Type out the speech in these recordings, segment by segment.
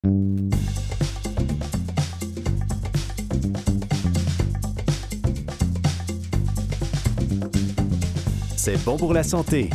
C'est bon pour la santé.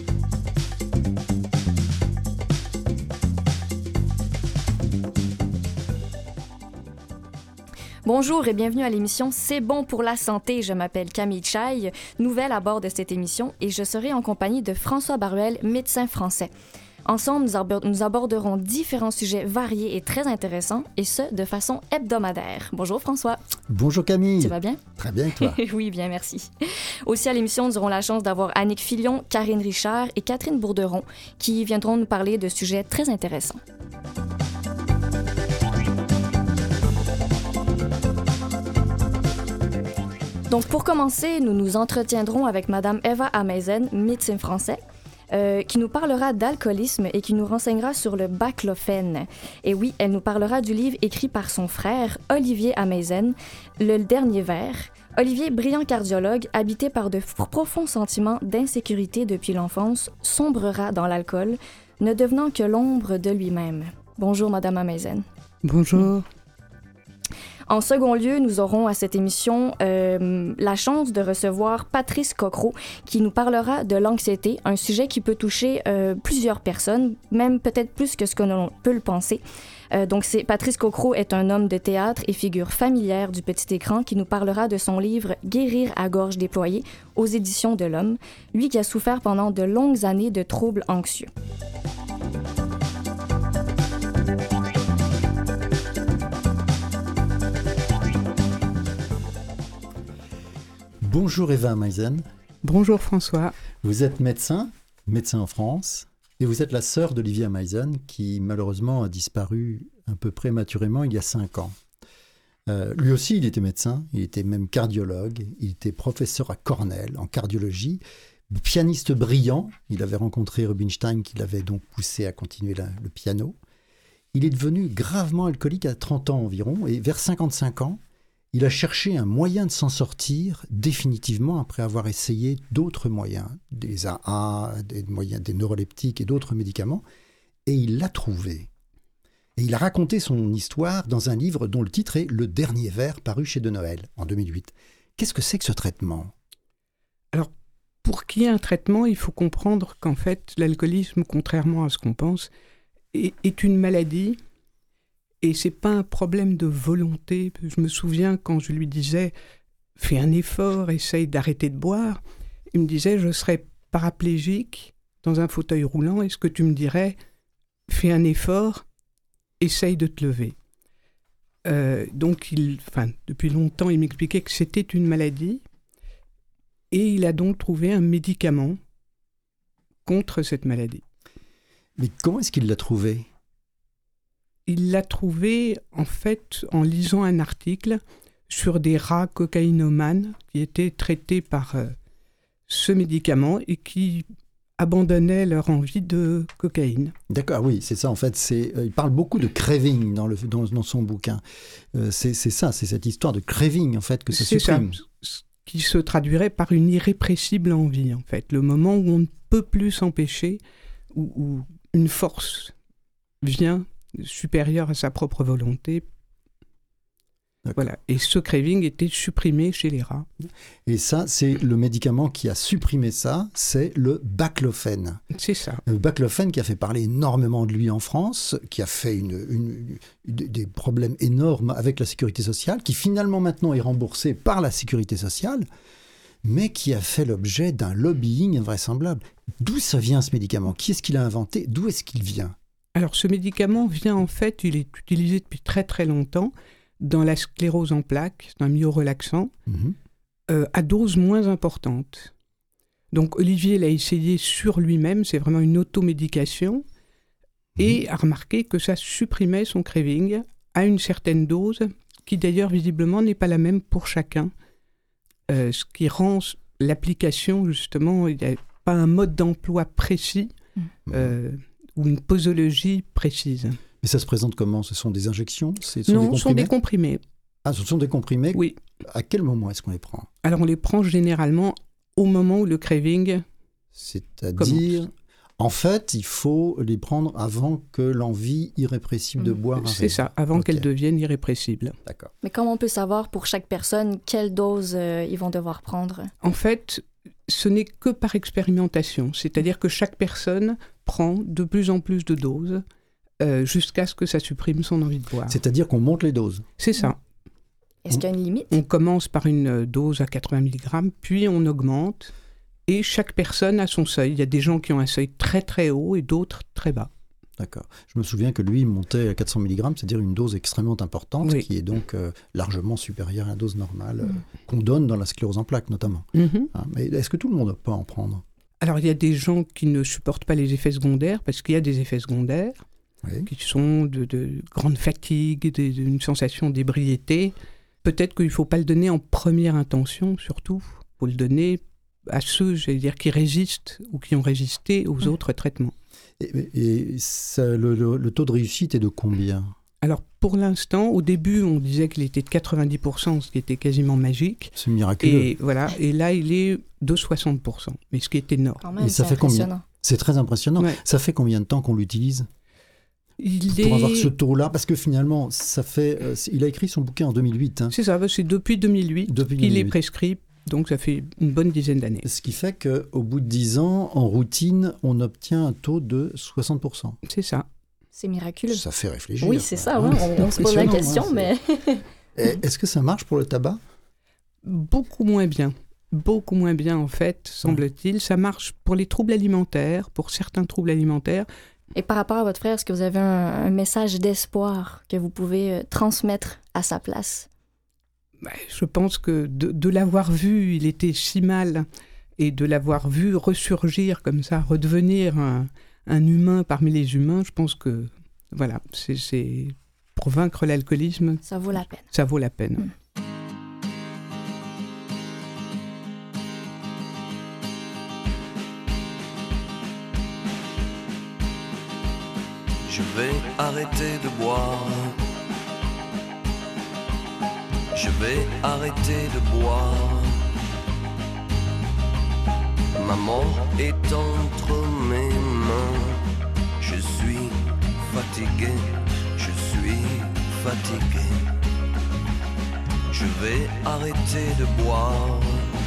Bonjour et bienvenue à l'émission C'est bon pour la santé. Je m'appelle Camille Chaille, nouvelle à bord de cette émission, et je serai en compagnie de François Baruel, médecin français. Ensemble, nous aborderons différents sujets variés et très intéressants, et ce, de façon hebdomadaire. Bonjour François. Bonjour Camille. Tu vas bien? Très bien, et toi? Oui, bien, merci. Aussi à l'émission, nous aurons la chance d'avoir Annick Filion, Karine Richard et Catherine Bourderon, qui viendront nous parler de sujets très intéressants. Donc, pour commencer, nous nous entretiendrons avec Madame Eva Ameisen, médecin français, qui nous parlera d'alcoolisme et qui nous renseignera sur le baclofène. Et oui, elle nous parlera du livre écrit par son frère, Olivier Ameisen, Le Dernier Verre. Olivier, brillant cardiologue, habité par de profonds sentiments d'insécurité depuis l'enfance, sombrera dans l'alcool, ne devenant que l'ombre de lui-même. Bonjour, Madame Ameisen. Bonjour. En second lieu, nous aurons à cette émission la chance de recevoir Patrice Cocro, qui nous parlera de l'anxiété, un sujet qui peut toucher plusieurs personnes, même peut-être plus que ce que l'on peut le penser. Patrice Cocro est un homme de théâtre et figure familière du petit écran qui nous parlera de son livre « Guérir à gorge déployée » aux éditions de l'Homme, lui qui a souffert pendant de longues années de troubles anxieux. Bonjour Eva Ameisen. Bonjour François. Vous êtes médecin en France, et vous êtes la sœur d'Olivier Ameisen qui malheureusement a disparu un peu prématurément il y a 5 ans. Lui aussi, il était médecin, il était même cardiologue, il était professeur à Cornell en cardiologie, pianiste brillant. Il avait rencontré Rubinstein qui l'avait donc poussé à continuer le piano. Il est devenu gravement alcoolique à 30 ans environ, et vers 55 ans, il a cherché un moyen de s'en sortir définitivement après avoir essayé d'autres moyens, des AA, des neuroleptiques et d'autres médicaments, et il l'a trouvé. Et il a raconté son histoire dans un livre dont le titre est « Le Dernier Verre » paru chez De Noël en 2008. Qu'est-ce que c'est que ce traitement ? Alors, pour qu'il y ait un traitement, il faut comprendre qu'en fait, l'alcoolisme, contrairement à ce qu'on pense, est une maladie. Et c'est pas un problème de volonté. Je me souviens quand je lui disais « fais un effort, essaye d'arrêter de boire », il me disait « je serais paraplégique dans un fauteuil roulant, est-ce que tu me dirais « fais un effort, essaye de te lever ». Donc, depuis longtemps, il m'expliquait que c'était une maladie et il a donc trouvé un médicament contre cette maladie. Mais comment est-ce qu'il l'a trouvé ? Il l'a trouvé, en fait, en lisant un article sur des rats cocaïnomanes qui étaient traités par ce médicament et qui abandonnaient leur envie de cocaïne. D'accord, oui, c'est ça en fait. Il parle beaucoup de craving dans son bouquin. C'est cette histoire de craving en fait que ça supprime. C'est ça, ce qui se traduirait par une irrépressible envie en fait. Le moment où on ne peut plus s'empêcher, où une force vient supérieur à sa propre volonté. D'accord. Voilà. Et ce craving était supprimé chez les rats. Et ça, c'est le médicament qui a supprimé ça, c'est le baclofène. C'est ça. Le baclofène qui a fait parler énormément de lui en France, qui a fait des problèmes énormes avec la sécurité sociale, qui finalement maintenant est remboursé par la sécurité sociale, mais qui a fait l'objet d'un lobbying invraisemblable. D'où ça vient ce médicament ? Qui est-ce qui l'a inventé ? D'où est-ce qu'il vient ? Alors, ce médicament vient en fait, il est utilisé depuis très très longtemps dans la sclérose en plaques, c'est un myorelaxant, à dose moins importante. Donc, Olivier l'a essayé sur lui-même, c'est vraiment une automédication, et a remarqué que ça supprimait son craving à une certaine dose, qui d'ailleurs visiblement n'est pas la même pour chacun, ce qui rend l'application, justement, il n'y a pas un mode d'emploi précis, ou une posologie précise. Mais ça se présente comment ? Ce sont des injections ? Non, ce sont des comprimés. Ah, ce sont des comprimés ? Oui. À quel moment est-ce qu'on les prend ? Alors, on les prend généralement au moment où le craving C'est-à-dire En fait, il faut les prendre avant que l'envie irrépressible de boire arrive. C'est ça, avant qu'elles deviennent irrépressibles. D'accord. Mais comment on peut savoir pour chaque personne quelle dose ils vont devoir prendre? En fait, ce n'est que par expérimentation. C'est-à-dire que chaque personne prend de plus en plus de doses jusqu'à ce que ça supprime son envie de boire. C'est-à-dire qu'on monte les doses. C'est ça. Est-ce qu'il y a une limite? On commence par une dose à 80 mg, puis on augmente. Et chaque personne a son seuil. Il y a des gens qui ont un seuil très très haut et d'autres très bas. D'accord. Je me souviens que lui, il montait à 400 mg, c'est-à-dire une dose extrêmement importante, Oui. qui est donc largement supérieure à la dose normale qu'on donne dans la sclérose en plaques, notamment. Mhm. Mais est-ce que tout le monde peut en prendre? Alors il y a des gens qui ne supportent pas les effets secondaires, parce qu'il y a des effets secondaires Oui. qui sont de grande fatigue, d'une sensation d'ébriété. Peut-être qu'il ne faut pas le donner en première intention, surtout. Il faut le donner à ceux, j'allais dire, qui résistent ou qui ont résisté aux autres traitements. Et le taux de réussite est de combien? Alors, pour l'instant, au début, on disait qu'il était de 90%, ce qui était quasiment magique. C'est miraculeux. Et voilà. Et là, il est de 60%, mais ce qui est énorme. Quand même, Et ça c'est fait combien? impressionnant. C'est très impressionnant. Ouais. Ça fait combien de temps qu'on l'utilise pour avoir ce taux-là? Parce que finalement, ça fait. Il a écrit son bouquin en 2008. Hein. C'est ça, c'est depuis 2008 Depuis qu'il est 2008. prescrit, donc ça fait une bonne dizaine d'années. Ce qui fait qu'au bout de 10 ans, en routine, on obtient un taux de 60%. C'est ça. C'est miraculeux. Ça fait réfléchir. Oui, c'est ça. Hein, Ouais. c'est On se pose la impressionnant, question, hein, mais... Est-ce que ça marche pour le tabac? Beaucoup moins bien. Beaucoup moins bien, en fait, semble-t-il. Ça marche pour les troubles alimentaires, pour certains troubles alimentaires. Et par rapport à votre frère, est-ce que vous avez un message d'espoir que vous pouvez transmettre à sa place? Je pense que de l'avoir vu, il était si mal, et de l'avoir vu ressurgir comme ça, redevenir un humain parmi les humains, je pense que, voilà, c'est pour vaincre l'alcoolisme, Ça vaut la peine. ça vaut la peine. Je vais arrêter de boire. Je vais arrêter de boire. Ma mort est entre mes mains. Je suis fatigué, je suis fatigué. Je vais arrêter de boire.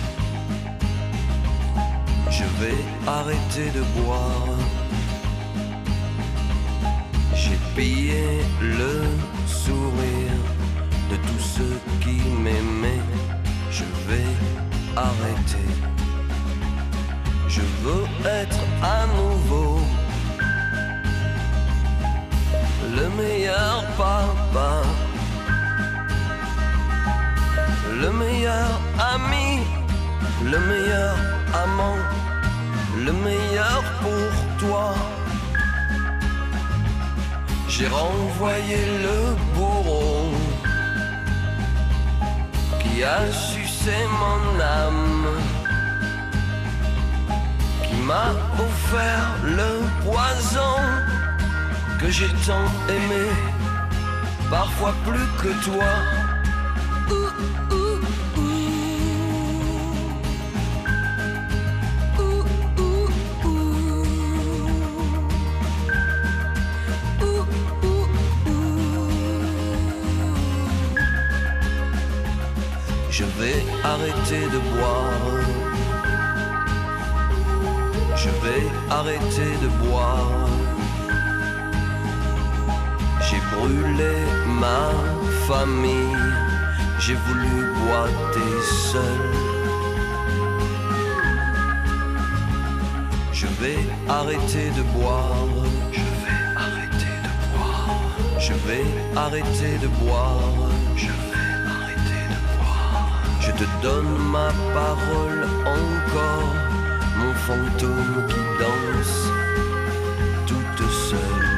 Je vais arrêter de boire. J'ai pillé le sourire de tous ceux qui m'aimaient. Je vais arrêter. Je veux être à nouveau le meilleur papa, le meilleur ami, le meilleur amant, le meilleur pour toi. J'ai renvoyé le bourreau qui a sucé mon âme, qui m'a offert le poison que j'ai tant aimé, parfois plus que toi. Je vais arrêter de boire. Je vais arrêter de boire. J'ai brûlé ma famille. J'ai voulu boiter seul. Je vais arrêter de boire. Je vais arrêter de boire. Je vais arrêter de boire. Je vais arrêter de boire. Je te donne ma parole encore, mon fantôme qui danse toute seule.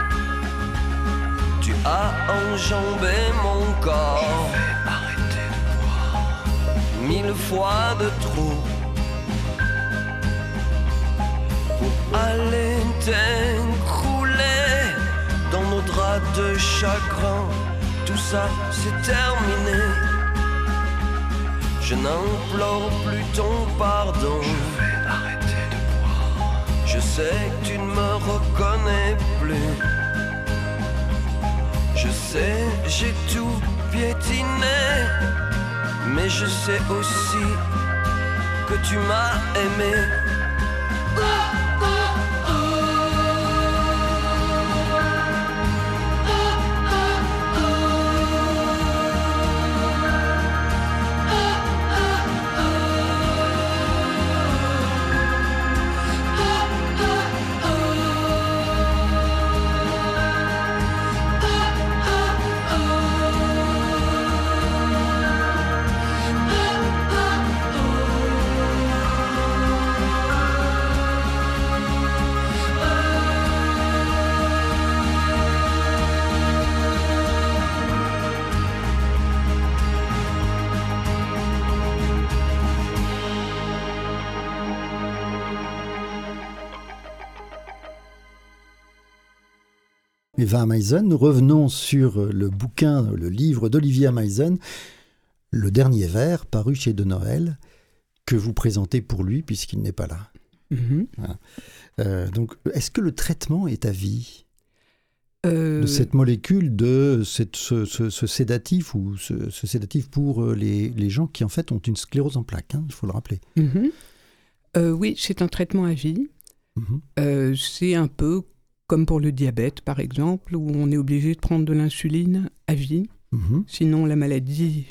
Tu as enjambé mon corps. Je vais arrêter de boire. 1000 fois de trop pour aller t'écrouler dans nos draps de chagrin. Tout ça c'est terminé. Je n'implore plus ton pardon. Je vais arrêter de boire. Je sais que tu ne me reconnais plus. Je sais, j'ai tout piétiné, mais je sais aussi que tu m'as aimé. Eva Amaisen, nous revenons sur le bouquin, le livre d'Olivier Amaisen, Le Dernier Vers, paru chez De Noël, que vous présentez pour lui puisqu'il n'est pas là. Voilà. Donc, est-ce que le traitement est à vie de cette molécule, de ce sédatif ou ce sédatif pour les gens qui en fait ont une sclérose en plaques, il faut le rappeler. Oui, c'est un traitement à vie. C'est un peu comme pour le diabète, par exemple, où on est obligé de prendre de l'insuline à vie. Sinon, la maladie...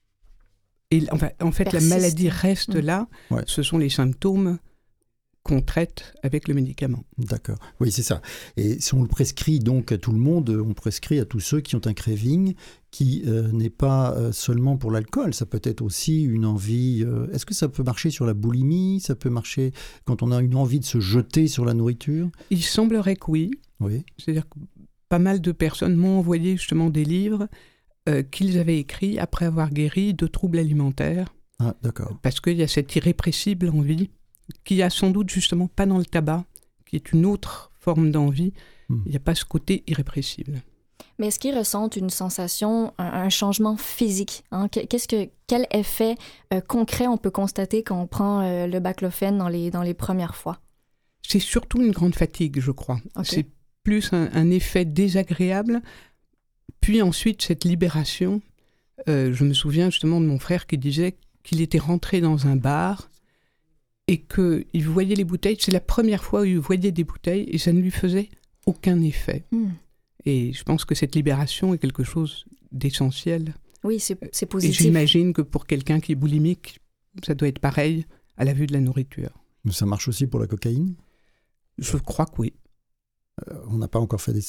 la maladie reste là. Ouais. Ce sont les symptômes qu'on traite avec le médicament. D'accord. Oui, c'est ça. Et si on le prescrit donc à tout le monde, on prescrit à tous ceux qui ont un craving qui n'est pas seulement pour l'alcool. Ça peut être aussi une envie... Est-ce que ça peut marcher sur la boulimie ? Ça peut marcher quand on a une envie de se jeter sur la nourriture ? Il semblerait que oui. Oui. C'est-à-dire que pas mal de personnes m'ont envoyé justement des livres qu'ils avaient écrits après avoir guéri de troubles alimentaires. Ah, d'accord. Parce qu'il y a cette irrépressible envie qu'il n'y a sans doute justement pas dans le tabac, qui est une autre forme d'envie. Il n'y a pas ce côté irrépressible. Mais est-ce qu'ils ressentent une sensation, un changement physique, hein? Quel effet concret on peut constater quand on prend le baclofène dans les premières fois? C'est surtout une grande fatigue, je crois. Okay. C'est plus un effet désagréable, puis ensuite cette libération. Je me souviens justement de mon frère qui disait qu'il était rentré dans un bar et qu'il voyait les bouteilles. C'est la première fois où il voyait des bouteilles et ça ne lui faisait aucun effet. Et je pense que cette libération est quelque chose d'essentiel. Oui, c'est positif. Et j'imagine que pour quelqu'un qui est boulimique, ça doit être pareil à la vue de la nourriture. Mais ça marche aussi pour la cocaïne ? Je crois que oui. On n'a pas encore fait d'essai ?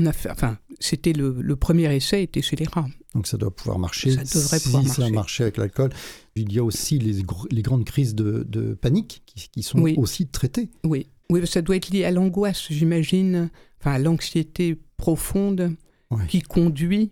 C'était le premier essai était chez les rats. Donc ça doit pouvoir marcher. Ça devrait pouvoir marcher. Ça a marché avec l'alcool. Il y a aussi les grandes crises de panique qui sont aussi traitées. Oui, ça doit être lié à l'angoisse, j'imagine, à l'anxiété profonde qui conduit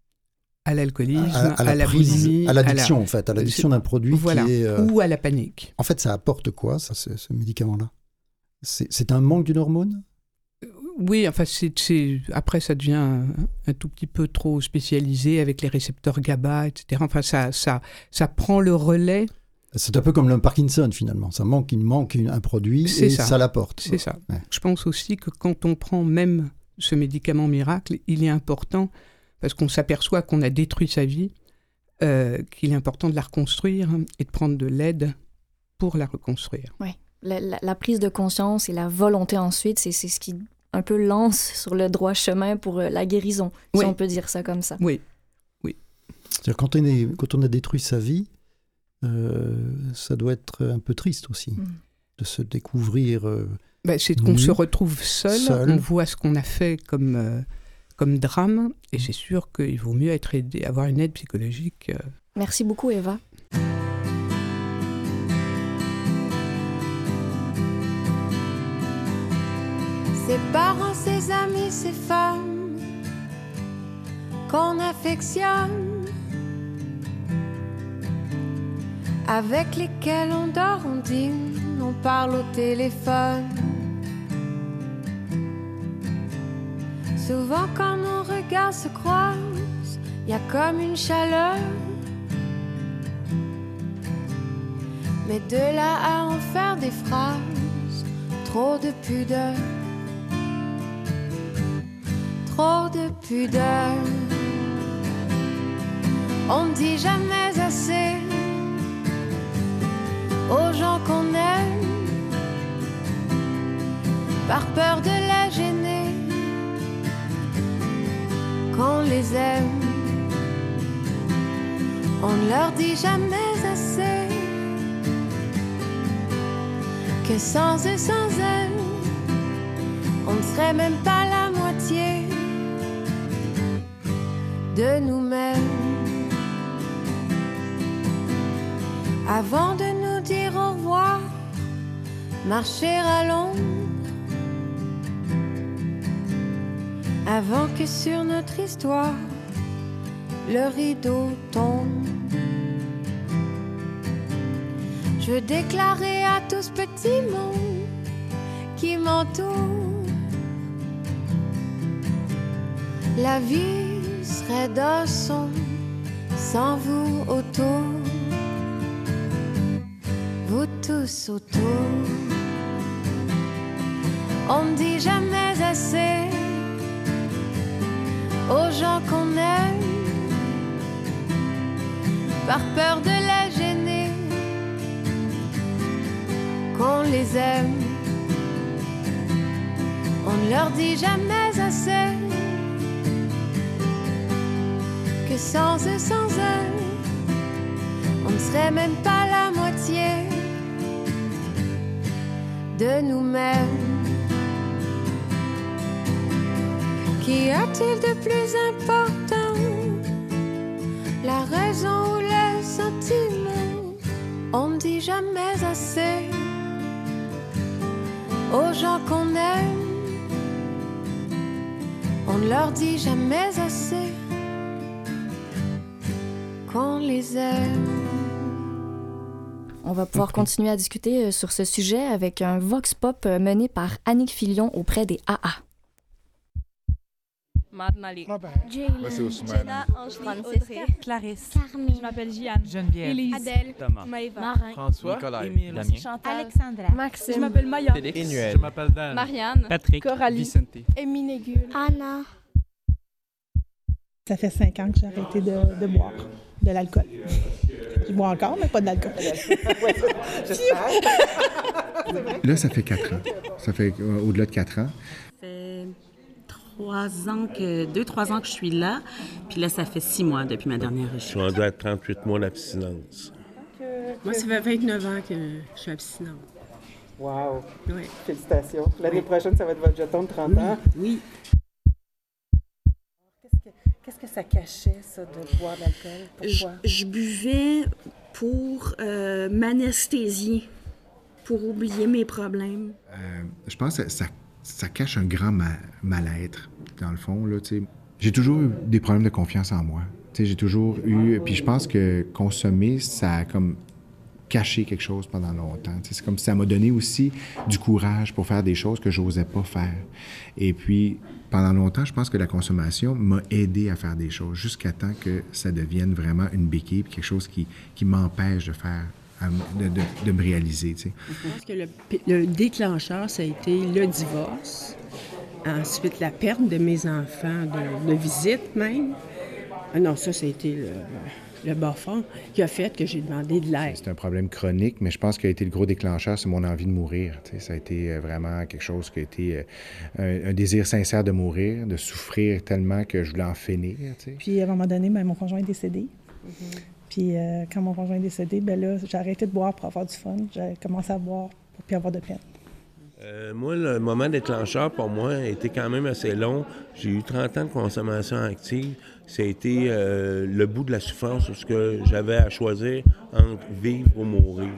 à l'alcoolisme, à la boulimie, à l'addiction en fait, à l'addiction d'un produit qui est... ou à la panique. En fait, ça apporte quoi, ce médicament-là ? C'est un manque d'une hormone ? Oui, après ça devient un tout petit peu trop spécialisé avec les récepteurs GABA, etc. Enfin, ça prend le relais. C'est un peu comme le Parkinson finalement. Il manque un produit et ça l'apporte. C'est ça. Ouais. Je pense aussi que quand on prend même ce médicament miracle, il est important, parce qu'on s'aperçoit qu'on a détruit sa vie, qu'il est important de la reconstruire et de prendre de l'aide pour la reconstruire. Oui, la prise de conscience et la volonté ensuite, c'est ce qui un peu lance sur le droit chemin pour la guérison, si on peut dire ça comme ça. Oui. C'est-à-dire quand on a détruit sa vie, ça doit être un peu triste aussi, de se découvrir... c'est qu'on se retrouve seul, on voit ce qu'on a fait comme drame, et c'est sûr qu'il vaut mieux être aidé, avoir une aide psychologique. Merci beaucoup, Eva. Ses parents, ses amis, ses femmes qu'on affectionne, avec lesquels on dort, on dîne, on parle au téléphone. Souvent quand nos regards se croisent, y a comme une chaleur. Mais de là à en faire des phrases, trop de pudeur, trop de pudeur. On ne dit jamais assez aux gens qu'on aime, par peur de les gêner, qu'on les aime. On ne leur dit jamais assez que sans eux, sans elles, on ne serait même pas la moitié de nous-mêmes. Avant de nous dire au revoir, marcher à l'ombre, avant que sur notre histoire le rideau tombe. Je veux déclarer à tout ce petit monde qui m'entoure, la vie serait d'un son sans vous autour, vous tous autour. On ne dit jamais assez aux gens qu'on aime, par peur de les gêner, qu'on les aime. On ne leur dit jamais assez que sans eux, sans elles, on ne serait même pas la moitié de nous-mêmes. Qu'y a-t-il de plus important? La raison ou les sentiments? On ne dit jamais assez aux gens qu'on aime, on ne leur dit jamais assez qu'on les aime. On va pouvoir continuer à discuter sur ce sujet avec un vox pop mené par Annick Filion auprès des AA. Mad Malik. Jaylen. Moi, c'est Ousmane. Jenna, Angélique, Audrey. Clarisse. Carmine. Je m'appelle Jeanne. Geneviève. Élise. Adèle. Thomas. Maëva. Marin. François. Nicolas. Émile. Damien. Chantal. Alexandra. Maxime. Je m'appelle Maya. Félix. Emmanuel. Je m'appelle Dan. Marianne. Patrick. Coralie. Vicente. Émile Négule. Anna. Ça fait 5 ans que j'ai arrêté de boire de l'alcool. Je bois encore, mais pas de l'alcool. Là, ça fait 4 ans. Ça fait au-delà de 4 ans. Ça fait 2-3 ans que je suis là. Puis là, ça fait 6 mois depuis ma dernière rechute. Je suis rendu à 38 mois d'abstinence. Moi, ça fait 29 ans que je suis abstinente. Wow! Oui. Félicitations. L'année prochaine, ça va être votre jeton de 30 ans. Oui. Qu'est-ce que ça cachait, ça, de boire de l'alcool? Pourquoi? Je buvais pour m'anesthésier, pour oublier mes problèmes. Je pense que ça cache un grand mal-être, dans le fond. Là, j'ai toujours eu des problèmes de confiance en moi. J'ai toujours eu... Puis je pense que consommer, ça a comme caché quelque chose pendant longtemps. C'est comme si ça m'a donné aussi du courage pour faire des choses que je n'osais pas faire. Et puis, pendant longtemps, je pense que la consommation m'a aidé à faire des choses jusqu'à temps que ça devienne vraiment une béquille, quelque chose qui m'empêche de faire, de me réaliser. Je pense que le déclencheur, ça a été le divorce. Ensuite, la perte de mes enfants, de visite même. Non, ça a été le bas-fond qui a fait que j'ai demandé de l'aide. C'est un problème chronique, mais je pense qu'il a été le gros déclencheur, c'est mon envie de mourir. Ça a été vraiment quelque chose qui a été un désir sincère de mourir, de souffrir tellement que je voulais en finir. Puis à un moment donné, mon conjoint est décédé. Mm-hmm. Puis quand mon conjoint est décédé, là, j'ai arrêté de boire pour avoir du fun. J'ai commencé à boire pour plus avoir de peine. Moi, le moment déclencheur, pour moi, a été quand même assez long. J'ai eu 30 ans de consommation active. Ça a été le bout de la souffrance, parce que j'avais à choisir entre vivre ou mourir.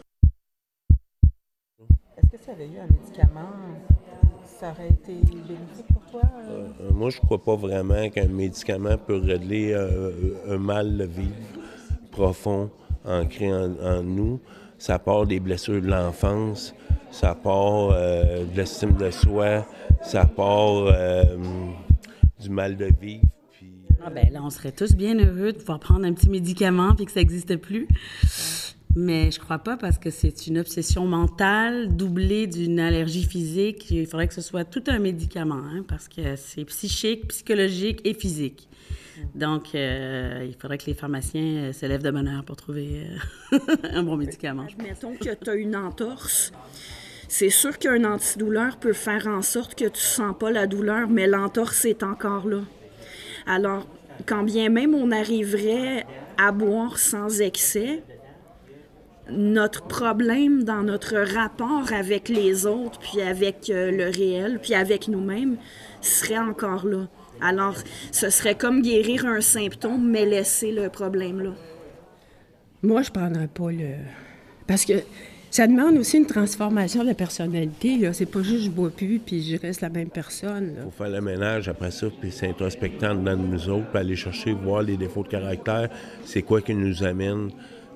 Est-ce que ça avait eu un médicament? Ça aurait été bénéfique pour toi? Moi, je ne crois pas vraiment qu'un médicament peut régler un mal de vivre profond, ancré en nous. Ça part des blessures de l'enfance, ça part de l'estime de soi, ça part du mal de vivre. Là, on serait tous bien heureux de pouvoir prendre un petit médicament puis que ça n'existe plus. Mais je crois pas parce que c'est une obsession mentale doublée d'une allergie physique. Il faudrait que ce soit tout un médicament, hein, parce que c'est psychique, psychologique et physique. Donc, il faudrait que les pharmaciens se lèvent de bonne heure pour trouver un bon médicament. Mettons que tu as une entorse. C'est sûr qu'un antidouleur peut faire en sorte que tu ne sens pas la douleur, mais l'entorse est encore là. Alors, quand bien même on arriverait à boire sans excès, notre problème dans notre rapport avec les autres, puis avec le réel, puis avec nous-mêmes, serait encore là. Alors, ce serait comme guérir un symptôme, mais laisser le problème là. Moi, je prendrais pas le... Parce que ça demande aussi une transformation de la personnalité, là. C'est pas juste je bois plus puis je reste la même personne, là. Il faut faire le ménage après ça, puis s'introspecter dans nous autres, puis aller chercher, voir les défauts de caractère. C'est quoi qui nous amène...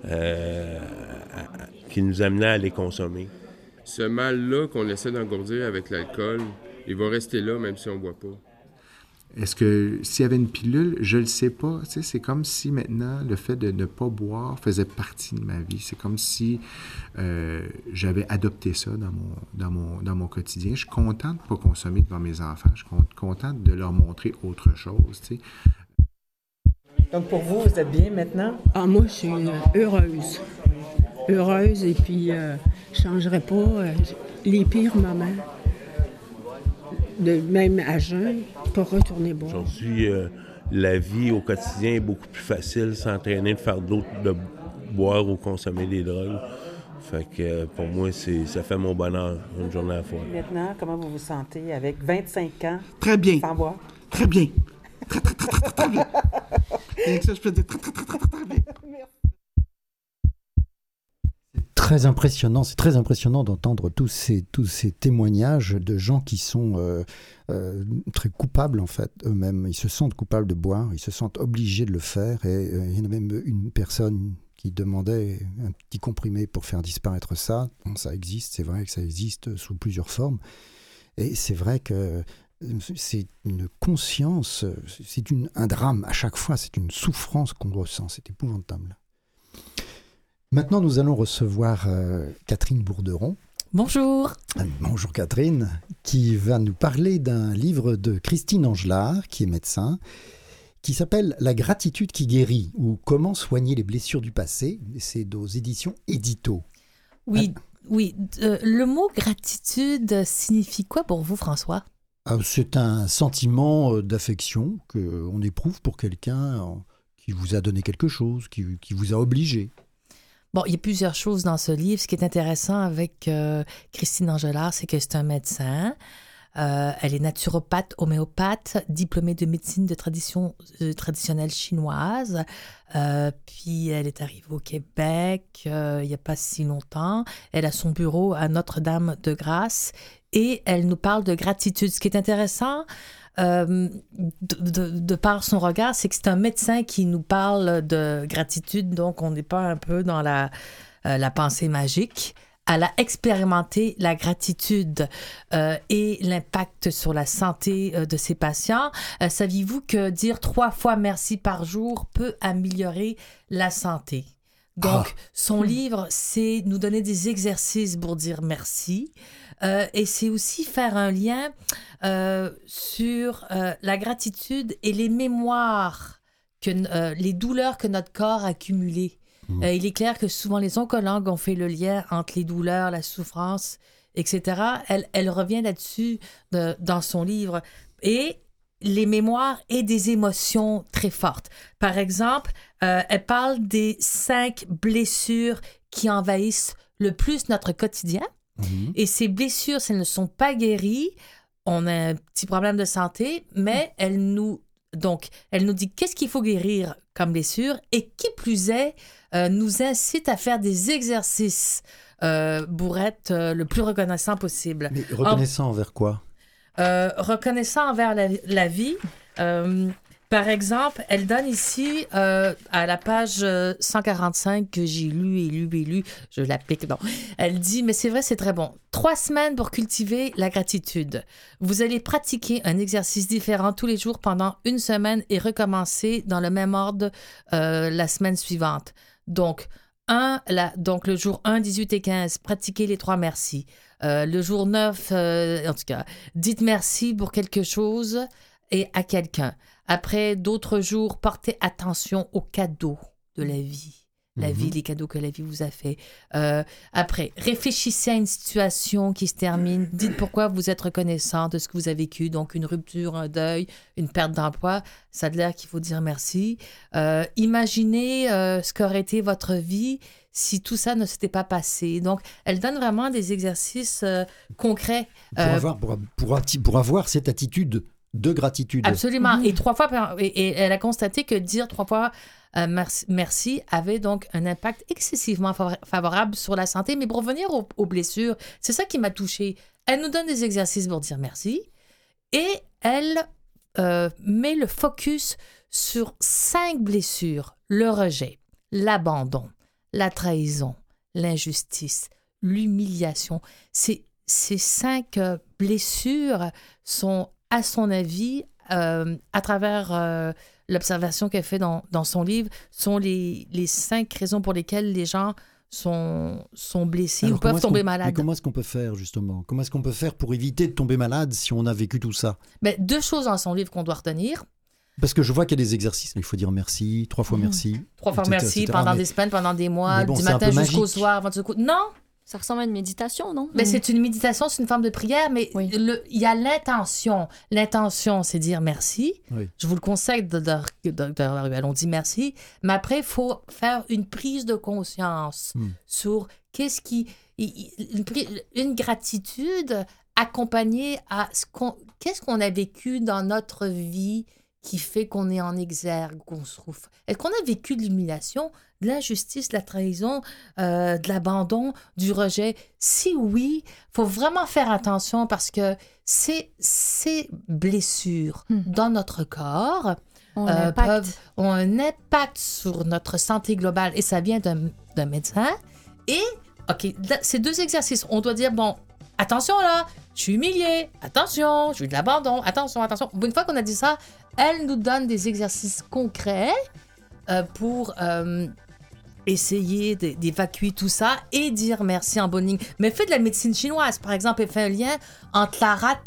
qui nous amenait à les consommer. Ce mal-là qu'on essaie d'engourdir avec l'alcool, il va rester là même si on ne boit pas. Est-ce que s'il y avait une pilule, je le sais pas. Tu sais, c'est comme si maintenant, le fait de ne pas boire faisait partie de ma vie. C'est comme si j'avais adopté ça dans mon quotidien. Je suis content de ne pas consommer devant mes enfants. Je suis content de leur montrer autre chose, tu sais. Donc, pour vous, vous êtes bien maintenant? Ah, moi, je suis heureuse. Heureuse, et puis je changerais pas les pires moments, même à jeun, pour retourner boire. Aujourd'hui, la vie au quotidien est beaucoup plus facile, s'entraîner de faire d'autres, de boire ou consommer des drogues. Fait que pour moi, ça fait mon bonheur, une journée à la fois. Maintenant, comment vous vous sentez avec 25 ans? Très bien. Sans boire? Très bien. Très bien. Avec ça, je peux dire très bien. C'est très impressionnant d'entendre tous ces témoignages de gens qui sont très coupables, en fait, eux-mêmes. Ils se sentent coupables de boire, ils se sentent obligés de le faire. Et il y en a même une personne qui demandait un petit comprimé pour faire disparaître ça. Bon, ça existe, c'est vrai que ça existe sous plusieurs formes. Et c'est vrai que c'est une conscience, c'est un drame. À chaque fois, c'est une souffrance qu'on ressent. C'est épouvantable. Maintenant, nous allons recevoir Catherine Bourderon. Bonjour. Bonjour Catherine, qui va nous parler d'un livre de Christine Angelard, qui est médecin, qui s'appelle « La gratitude qui guérit » ou « Comment soigner les blessures du passé ». C'est aux éditions Édito. Oui. Le mot gratitude signifie quoi pour vous, François? C'est un sentiment d'affection qu'on éprouve pour quelqu'un qui vous a donné quelque chose, qui vous a obligé. Bon, il y a plusieurs choses dans ce livre. Ce qui est intéressant avec Christine Angelard, c'est que c'est un médecin. Elle est naturopathe, homéopathe, diplômée de médecine de tradition traditionnelle chinoise. Puis elle est arrivée au Québec il n'y a pas si longtemps. Elle a son bureau à Notre-Dame-de-Grâce et elle nous parle de gratitude. Ce qui est intéressant, de par son regard, c'est que c'est un médecin qui nous parle de gratitude, donc on n'est pas un peu dans la pensée magique. Elle a expérimenté la gratitude et l'impact sur la santé de ses patients. Saviez-vous que dire 3 fois merci par jour peut améliorer la santé? Donc, son livre, c'est nous donner des exercices pour dire merci. Et c'est aussi faire un lien sur la gratitude et les mémoires, les douleurs que notre corps a accumulées. Il est clair que souvent les oncologues ont fait le lien entre les douleurs, la souffrance, etc. Elle revient là-dessus dans son livre. Et les mémoires et des émotions très fortes. Par exemple, elle parle des 5 blessures qui envahissent le plus notre quotidien. Et ces blessures, si elles ne sont pas guéries, on a un petit problème de santé, mais elle nous dit qu'est-ce qu'il faut guérir comme blessure et qui plus est, nous incite à faire des exercices pour être le plus reconnaissant possible. Mais reconnaissant envers quoi? Reconnaissant envers la vie. Par exemple, elle donne ici, à la page 145 que j'ai lu, je l'applique, non. Elle dit, mais c'est vrai, c'est très bon. 3 semaines pour cultiver la gratitude. Vous allez pratiquer un exercice différent tous les jours pendant 1 semaine et recommencer dans le même ordre la semaine suivante. Donc, Donc, le jour 1, 18 et 15, pratiquez les 3 merci. Le jour 9, en tout cas, dites merci pour quelque chose et à quelqu'un. Après, d'autres jours, portez attention aux cadeaux de la vie. La vie, les cadeaux que la vie vous a fait. Après, réfléchissez à une situation qui se termine. Dites pourquoi vous êtes reconnaissant de ce que vous avez vécu. Donc, une rupture, un deuil, une perte d'emploi. Ça a l'air qu'il faut dire merci. Imaginez ce qu'aurait été votre vie si tout ça ne s'était pas passé. Donc, elle donne vraiment des exercices concrets. Pour avoir cette attitude de gratitude. Absolument. Et 3 fois, et elle a constaté que dire 3 fois merci avait donc un impact excessivement favorable sur la santé. Mais pour revenir aux blessures, c'est ça qui m'a touchée. Elle nous donne des exercices pour dire merci et elle met le focus sur 5 blessures. Le rejet, l'abandon, la trahison, l'injustice, l'humiliation. Ces 5 blessures sont, à son avis, à travers l'observation qu'elle fait dans son livre, sont les 5 raisons pour lesquelles les gens sont blessés ou peuvent tomber malades. Mais comment est-ce qu'on peut faire, justement? Comment est-ce qu'on peut faire pour éviter de tomber malade si on a vécu tout ça? 2 choses dans son livre qu'on doit retenir. Parce que je vois qu'il y a des exercices. Il faut dire merci, 3 fois merci. 3 fois merci, pendant des semaines, pendant des mois, du matin jusqu'au soir. Avant de se coucher. Non! Ça ressemble à une méditation, non? Mais c'est une méditation, c'est une forme de prière, mais il y a l'intention. L'intention, c'est dire merci. Oui. Je vous le conseille, Dr. Ruel, on dit merci. Mais après, il faut faire une prise de conscience sur qu'est-ce qui... Une gratitude accompagnée à qu'est-ce qu'on a vécu dans notre vie qui fait qu'on est en exergue, qu'on se trouve. Est-ce qu'on a vécu de l'humiliation, de l'injustice, de la trahison, de l'abandon, du rejet? Si oui, il faut vraiment faire attention parce que ces blessures dans notre corps ont un impact sur notre santé globale et ça vient d'un médecin. Et, OK, ces 2 exercices, on doit dire, bon, attention là, je suis humiliée, attention, j'ai eu de l'abandon, attention. Une fois qu'on a dit ça, elle nous donne des exercices concrets pour essayer d'évacuer tout ça et dire merci en bonne ligne. Mais fait de la médecine chinoise, par exemple, elle fait un lien entre la rate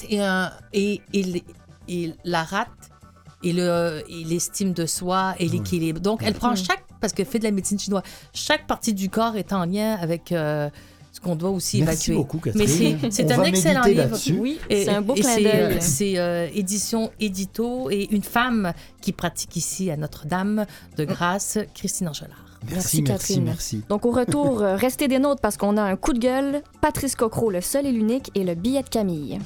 et la rate et l'estime de soi et l'équilibre. Donc, elle prend parce qu'elle fait de la médecine chinoise, chaque partie du corps est en lien avec... ce qu'on doit aussi Merci évacuer. Beaucoup, Catherine. Mais c'est un excellent livre. Oui, c'est un beau clin d'œil. C'est édition Édito et une femme qui pratique ici à Notre-Dame de Grâce, Christine Angelard. Merci Catherine. Merci. Donc au retour, restez des nôtres parce qu'on a un coup de gueule, Patrice Cocro, le seul et l'unique, et le billet de Camille.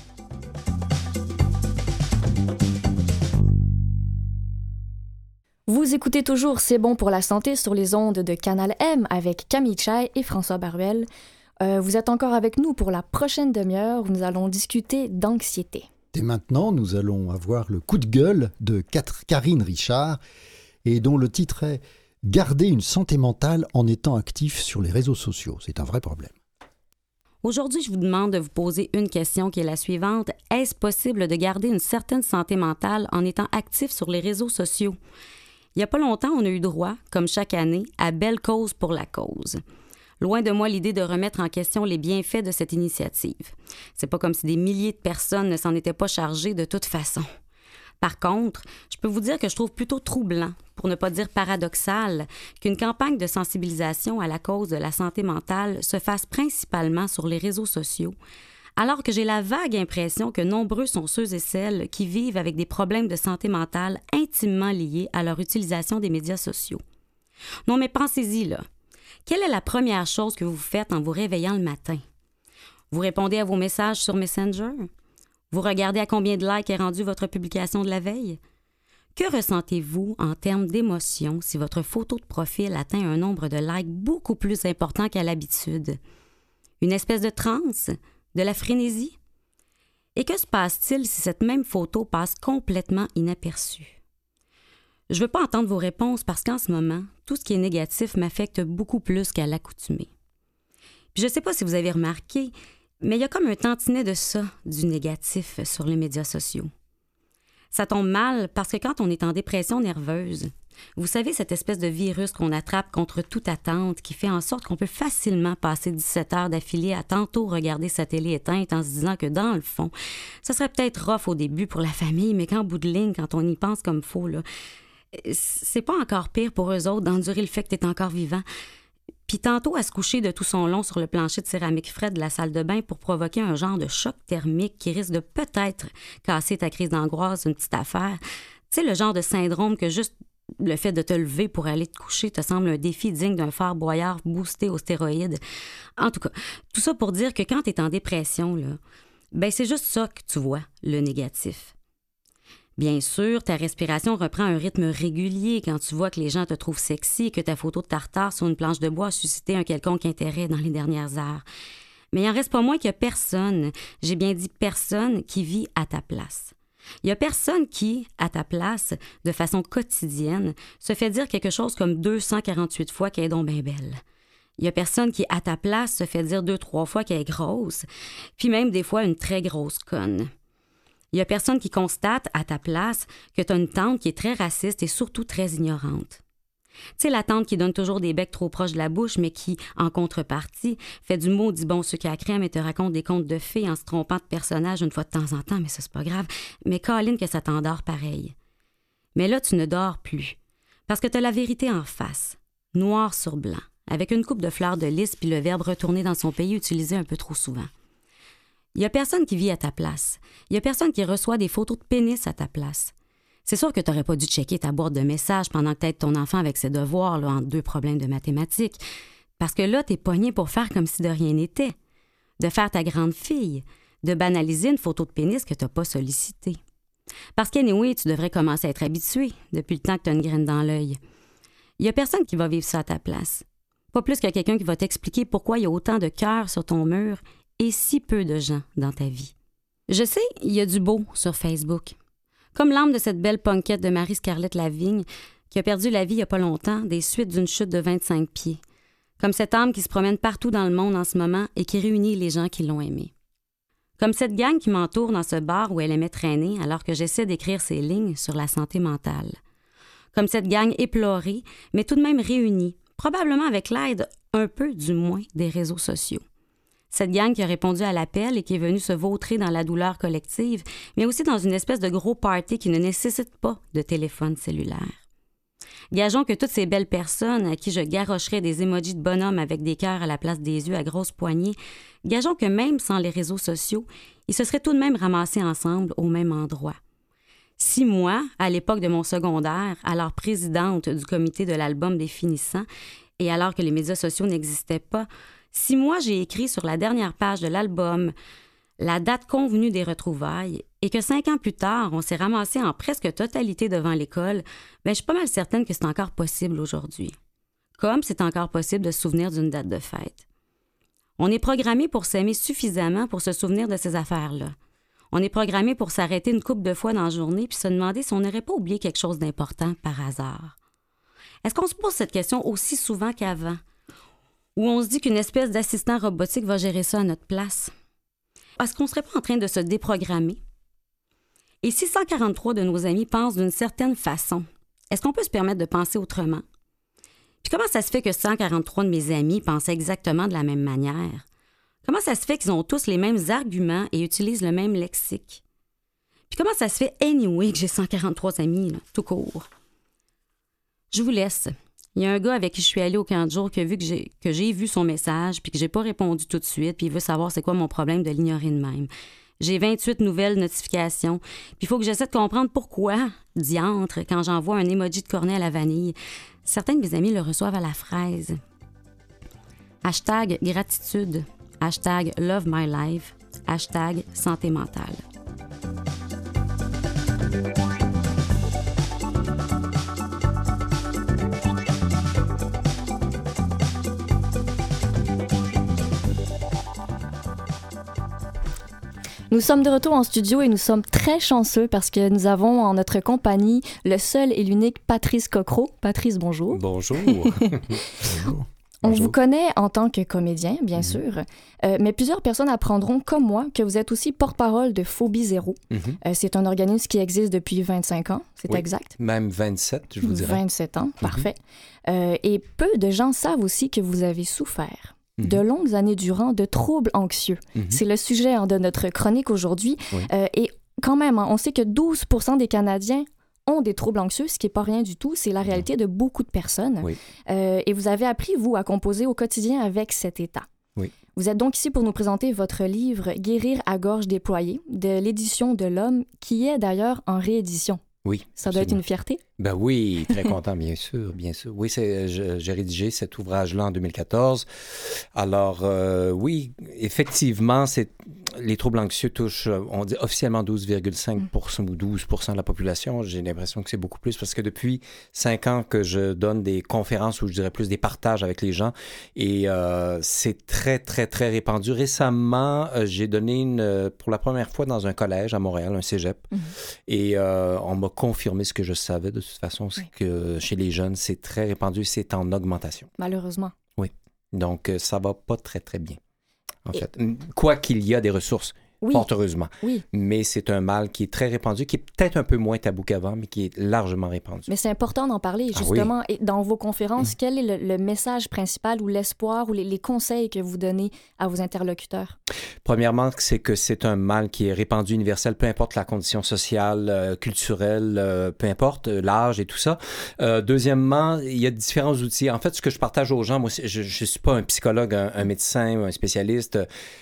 Vous écoutez toujours C'est bon pour la santé sur les ondes de Canal M avec Camille Chaille et François Baruel. Vous êtes encore avec nous pour la prochaine demi-heure où nous allons discuter d'anxiété. Et maintenant, nous allons avoir le coup de gueule de Karine Richard et dont le titre est « Garder une santé mentale en étant actif sur les réseaux sociaux ». C'est un vrai problème. Aujourd'hui, je vous demande de vous poser une question qui est la suivante. Est-ce possible de garder une certaine santé mentale en étant actif sur les réseaux sociaux? Il n'y a pas longtemps, on a eu droit, comme chaque année, à Belle cause pour la cause. Loin de moi l'idée de remettre en question les bienfaits de cette initiative. C'est pas comme si des milliers de personnes ne s'en étaient pas chargées de toute façon. Par contre, je peux vous dire que je trouve plutôt troublant, pour ne pas dire paradoxal, qu'une campagne de sensibilisation à la cause de la santé mentale se fasse principalement sur les réseaux sociaux, alors que j'ai la vague impression que nombreux sont ceux et celles qui vivent avec des problèmes de santé mentale intimement liés à leur utilisation des médias sociaux. Non, mais pensez-y, là. Quelle est la première chose que vous faites en vous réveillant le matin? Vous répondez à vos messages sur Messenger? Vous regardez à combien de likes est rendue votre publication de la veille? Que ressentez-vous en termes d'émotion si votre photo de profil atteint un nombre de likes beaucoup plus important qu'à l'habitude? Une espèce de transe? De la frénésie? Et que se passe-t-il si cette même photo passe complètement inaperçue? Je ne veux pas entendre vos réponses parce qu'en ce moment, tout ce qui est négatif m'affecte beaucoup plus qu'à l'accoutumée. Puis je ne sais pas si vous avez remarqué, mais il y a comme un tantinet de ça, du négatif sur les médias sociaux. Ça tombe mal parce que quand on est en dépression nerveuse, Vous savez, cette espèce de virus qu'on attrape contre toute attente, qui fait en sorte qu'on peut facilement passer 17 heures d'affilée à tantôt regarder sa télé éteinte en se disant que, dans le fond, ça serait peut-être rough au début pour la famille, mais qu'en bout de ligne, quand on y pense comme faut, là, c'est pas encore pire pour eux autres d'endurer le fait que t'es encore vivant. Puis tantôt, à se coucher de tout son long sur le plancher de céramique frais de la salle de bain pour provoquer un genre de choc thermique qui risque de peut-être casser ta crise d'angoisse, une petite affaire. Tu sais, le genre de syndrome que juste le fait de te lever pour aller te coucher te semble un défi digne d'un Fort Boyard boosté aux stéroïdes. En tout cas, tout ça pour dire que quand t'es en dépression, là, ben c'est juste ça que tu vois, le négatif. Bien sûr, ta respiration reprend un rythme régulier quand tu vois que les gens te trouvent sexy et que ta photo de tartare sur une planche de bois a suscité un quelconque intérêt dans les dernières heures. Mais il en reste pas moins qu'il y a personne, j'ai bien dit personne, qui vit à ta place. Il y a personne qui, à ta place, de façon quotidienne, se fait dire quelque chose comme 248 fois qu'elle est donc bien belle. Il y a personne qui, à ta place, se fait dire 2-3 fois qu'elle est grosse, puis même des fois une très grosse conne. Il y a personne qui constate, à ta place, que tu as une tante qui est très raciste et surtout très ignorante. Tu sais, la tante qui donne toujours des becs trop proches de la bouche, mais qui, en contrepartie, fait du maudit bon sucre à crème et te raconte des contes de fées en se trompant de personnage une fois de temps en temps, mais ça, c'est pas grave. Mais Colin, que ça t'endort pareil. Mais là, tu ne dors plus. Parce que tu as la vérité en face, noir sur blanc, avec une coupe de fleurs de lys puis le verbe retourner dans son pays utilisé un peu trop souvent. Il n'y a personne qui vit à ta place. Il n'y a personne qui reçoit des photos de pénis à ta place. C'est sûr que tu n'aurais pas dû checker ta boîte de messages pendant que t'aides ton enfant avec ses devoirs là, entre 2 problèmes de mathématiques. Parce que là, t'es pogné pour faire comme si de rien n'était. De faire ta grande fille. De banaliser une photo de pénis que tu n'as pas sollicitée. Parce qu'anyway, tu devrais commencer à être habitué depuis le temps que tu as une graine dans l'œil. Il n'y a personne qui va vivre ça à ta place. Pas plus que quelqu'un qui va t'expliquer pourquoi il y a autant de cœurs sur ton mur et si peu de gens dans ta vie. Je sais, il y a du beau sur Facebook. Comme l'âme de cette belle punkette de Marie-Scarlett Lavigne qui a perdu la vie il n'y a pas longtemps des suites d'une chute de 25 pieds. Comme cette âme qui se promène partout dans le monde en ce moment et qui réunit les gens qui l'ont aimée. Comme cette gang qui m'entoure dans ce bar où elle aimait traîner alors que j'essaie d'écrire ces lignes sur la santé mentale. Comme cette gang éplorée, mais tout de même réunie, probablement avec l'aide, un peu du moins, des réseaux sociaux. Cette gang qui a répondu à l'appel et qui est venue se vautrer dans la douleur collective, mais aussi dans une espèce de gros party qui ne nécessite pas de téléphone cellulaire. Gageons que toutes ces belles personnes à qui je garrocherais des emojis de bonhomme avec des cœurs à la place des yeux à grosses poignées, gageons que même sans les réseaux sociaux, ils se seraient tout de même ramassés ensemble au même endroit. Si moi, à l'époque de mon secondaire, alors présidente du comité de l'album des finissants, et alors que les médias sociaux n'existaient pas, si moi j'ai écrit sur la dernière page de l'album la date convenue des retrouvailles et que 5 ans plus tard, on s'est ramassé en presque totalité devant l'école, bien, je suis pas mal certaine que c'est encore possible aujourd'hui. Comme c'est encore possible de se souvenir d'une date de fête. On est programmé pour s'aimer suffisamment pour se souvenir de ces affaires-là. On est programmé pour s'arrêter une couple de fois dans la journée puis se demander si on n'aurait pas oublié quelque chose d'important par hasard. Est-ce qu'on se pose cette question aussi souvent qu'avant? Ou on se dit qu'une espèce d'assistant robotique va gérer ça à notre place? Est-ce qu'on ne serait pas en train de se déprogrammer? Et si 143 de nos amis pensent d'une certaine façon, est-ce qu'on peut se permettre de penser autrement? Puis comment ça se fait que 143 de mes amis pensent exactement de la même manière? Comment ça se fait qu'ils ont tous les mêmes arguments et utilisent le même lexique? Puis comment ça se fait anyway que j'ai 143 amis, là, tout court? Je vous laisse. Il y a un gars avec qui je suis allée au camp de jour qui a vu que j'ai vu son message puis que j'ai pas répondu tout de suite puis il veut savoir c'est quoi mon problème de l'ignorer de même. J'ai 28 nouvelles notifications puis il faut que j'essaie de comprendre pourquoi, diantre, quand j'envoie un emoji de cornet à la vanille, certains de mes amis le reçoivent à la fraise. #gratitude, #lovemylife, #santé mentale. Nous sommes de retour en studio et nous sommes très chanceux parce que nous avons en notre compagnie le seul et l'unique Patrice Cocro. Patrice, bonjour. Bonjour. On Bonjour. vous connaît en tant que comédien, bien sûr, mais plusieurs personnes apprendront, comme moi, que vous êtes aussi porte-parole de Phobie Zéro. C'est un organisme qui existe depuis 25 ans, c'est Oui, exact? Même 27, je vous dirais. 27 ans, parfait. Et peu de gens savent aussi que vous avez souffert de longues années durant de troubles anxieux. C'est le sujet de notre chronique aujourd'hui. Oui. Et quand même, on sait que 12% des Canadiens ont des troubles anxieux, ce qui n'est pas rien du tout. C'est la réalité de beaucoup de personnes. Oui. Et vous avez appris, vous, à composer au quotidien avec cet état. Oui. Vous êtes donc ici pour nous présenter votre livre « Guérir à gorge déployée » de l'édition de l'Homme, qui est d'ailleurs en réédition. Oui. Ça doit être une fierté? Ben oui, très content, bien sûr, bien sûr. Oui, j'ai rédigé cet ouvrage-là en 2014. Alors, oui, effectivement, les troubles anxieux touchent, on dit officiellement 12,5% ou 12% de la population. J'ai l'impression que c'est beaucoup plus parce que depuis 5 ans que je donne des conférences ou je dirais plus des partages avec les gens et c'est très, très, très répandu. Récemment, j'ai donné pour la première fois dans un collège à Montréal, un cégep, et on m'a confirmé ce que je savais de toute façon, c'est que chez les jeunes, c'est très répandu, c'est en augmentation. Malheureusement. Oui. Donc, ça va pas très, très bien, en fait. Quoi qu'il y a des ressources, fort heureusement. Oui. Mais c'est un mal qui est très répandu, qui est peut-être un peu moins tabou qu'avant, mais qui est largement répandu. Mais c'est important d'en parler, justement. Et dans vos conférences, quel est le message principal ou l'espoir ou les conseils que vous donnez à vos interlocuteurs? Premièrement, c'est que c'est un mal qui est répandu, universel, peu importe la condition sociale, culturelle, peu importe l'âge et tout ça. Deuxièmement, il y a différents outils. En fait, ce que je partage aux gens, moi, je ne suis pas un psychologue, un médecin, un spécialiste.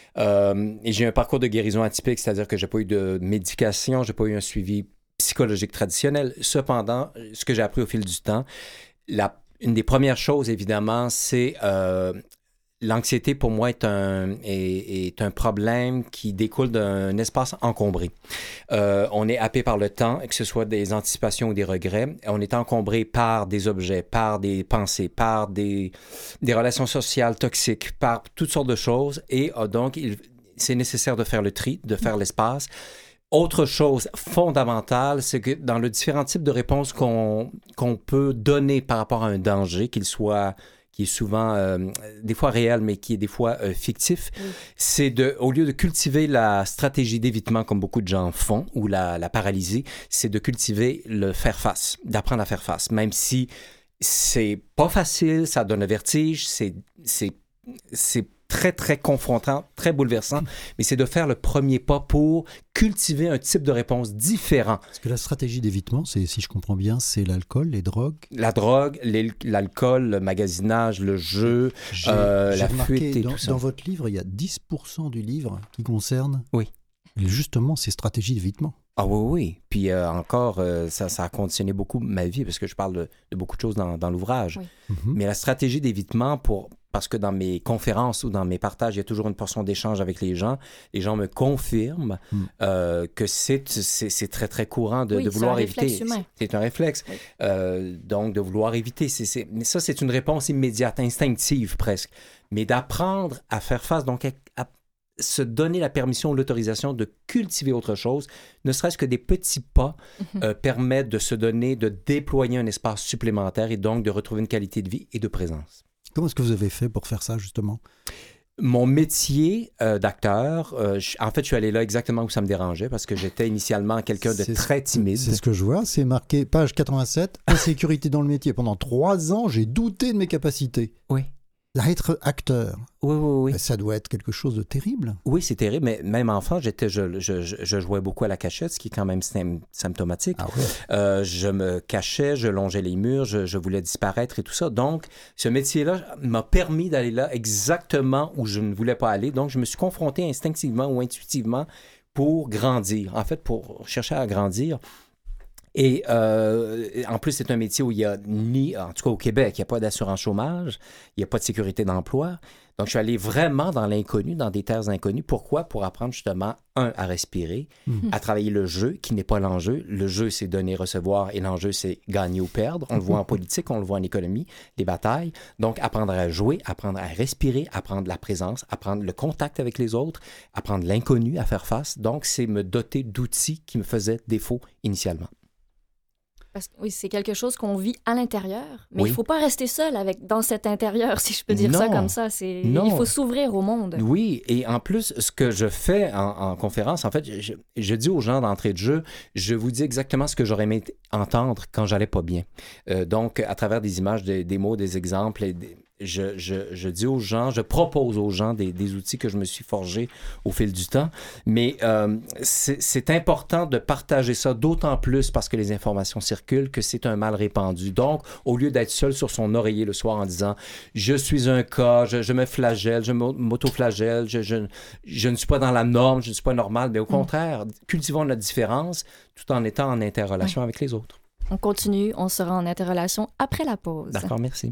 Et j'ai un parcours de guérison atypique, c'est-à-dire que j'ai pas eu de médication, j'ai pas eu un suivi psychologique traditionnel. Cependant, ce que j'ai appris au fil du temps, une des premières choses, évidemment, c'est l'anxiété, pour moi, est un problème qui découle d'un espace encombré. On est happé par le temps, que ce soit des anticipations ou des regrets. On est encombré par des objets, par des pensées, par des relations sociales toxiques, par toutes sortes de choses. Et donc, c'est nécessaire de faire le tri, de faire l'espace. Autre chose fondamentale, c'est que dans les différents types de réponses qu'on peut donner par rapport à un danger, qui est souvent des fois réel, mais qui est des fois fictif, c'est au lieu de cultiver la stratégie d'évitement comme beaucoup de gens font, ou la paralysie, c'est de cultiver le faire face, d'apprendre à faire face, même si c'est pas facile, ça donne le vertige, c'est très, très confrontant, très bouleversant, mais c'est de faire le premier pas pour cultiver un type de réponse différent. Parce que la stratégie d'évitement, si je comprends bien, c'est l'alcool, les drogues? La drogue, l'alcool, le magasinage, le jeu, la fuite et tout ça. Dans votre livre, il y a 10% du livre qui concerne justement ces stratégies d'évitement. Ah oui. Puis encore, ça a conditionné beaucoup ma vie parce que je parle de beaucoup de choses dans l'ouvrage. Oui. Mais la stratégie d'évitement, parce que dans mes conférences ou dans mes partages, il y a toujours une portion d'échange avec les gens. Les gens me confirment que c'est très, très courant de vouloir éviter. C'est un réflexe. Oui. Donc, de vouloir éviter. Mais ça, c'est une réponse immédiate, instinctive presque. Mais d'apprendre à faire face, donc à se donner la permission ou l'autorisation de cultiver autre chose, ne serait-ce que des petits pas, permettent de se donner, de déployer un espace supplémentaire et donc de retrouver une qualité de vie et de présence. Comment est-ce que vous avez fait pour faire ça, justement? Mon métier d'acteur, en fait, je suis allé là exactement où ça me dérangeait parce que j'étais initialement quelqu'un de très timide. C'est ce que je vois, c'est marqué page 87, insécurité dans le métier. Pendant 3 ans, j'ai douté de mes capacités. Oui. Être acteur, oui. Ça doit être quelque chose de terrible. Oui, c'est terrible, mais même enfant, je jouais beaucoup à la cachette, ce qui est quand même symptomatique. Ah ouais. Je me cachais, je longeais les murs, je voulais disparaître et tout ça. Donc, ce métier-là m'a permis d'aller là exactement où je ne voulais pas aller. Donc, je me suis confronté instinctivement ou intuitivement pour grandir. En fait, pour chercher à grandir. Et en plus, c'est un métier où il y a en tout cas au Québec, il n'y a pas d'assurance chômage, il n'y a pas de sécurité d'emploi. Donc, je suis allé vraiment dans l'inconnu, dans des terres inconnues. Pourquoi? Pour apprendre justement, à respirer, à travailler le jeu, qui n'est pas l'enjeu. Le jeu, c'est donner, recevoir, et l'enjeu, c'est gagner ou perdre. On le voit en politique, on le voit en économie, les batailles. Donc, apprendre à jouer, apprendre à respirer, apprendre la présence, apprendre le contact avec les autres, apprendre l'inconnu, à faire face. Donc, c'est me doter d'outils qui me faisaient défaut initialement. Parce que oui, c'est quelque chose qu'on vit à l'intérieur, mais Oui. il ne faut pas rester seul dans cet intérieur, si je peux dire ça Non. comme ça. Non. Il faut s'ouvrir au monde. Oui, et en plus, ce que je fais en conférence, en fait, je dis aux gens d'entrée de jeu, je vous dis exactement ce que j'aurais aimé entendre quand j'allais pas bien. Donc, à travers des images, des mots, des exemples, je dis aux gens, je propose aux gens des outils que je me suis forgés au fil du temps, mais c'est important de partager ça d'autant plus parce que les informations circulent que c'est un mal répandu. Donc, au lieu d'être seul sur son oreiller le soir en disant « je suis un cas, je me flagelle, je m'auto-flagelle, je ne suis pas dans la norme, je ne suis pas normal », mais au contraire, cultivons la différence tout en étant en interrelation avec les autres. On continue, on sera en interrelation après la pause. D'accord, merci.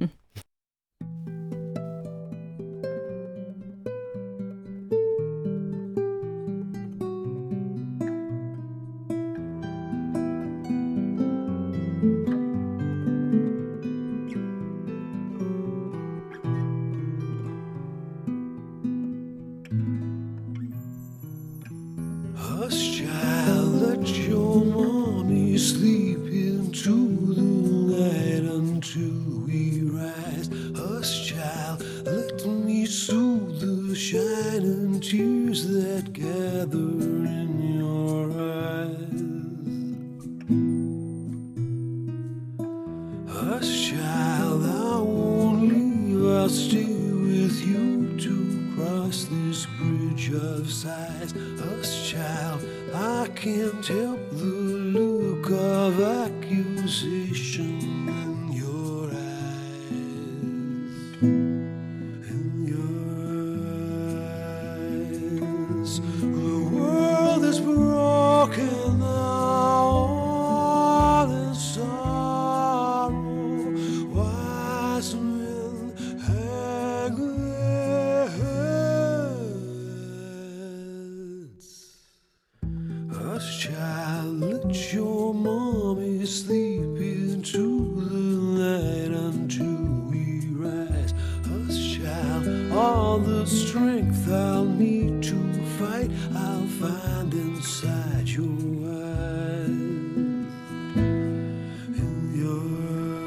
Hush, child, let your mommy sleep into the night until we rise. Hush, child, let me soothe the shining tears that gather in your eyes. Hush, child, I won't leave, I'll stay with you to cross this bridge of sighs. Hush, child, I can't help the look of accusation in your eyes. In your eyes. The world is broken now, all in sorrow. Wise men hang their heads. Hush, child, let your mommy sleep into the night until we rise. Hush, child, all the strength I'll need to fight, I'll find inside your eyes. In your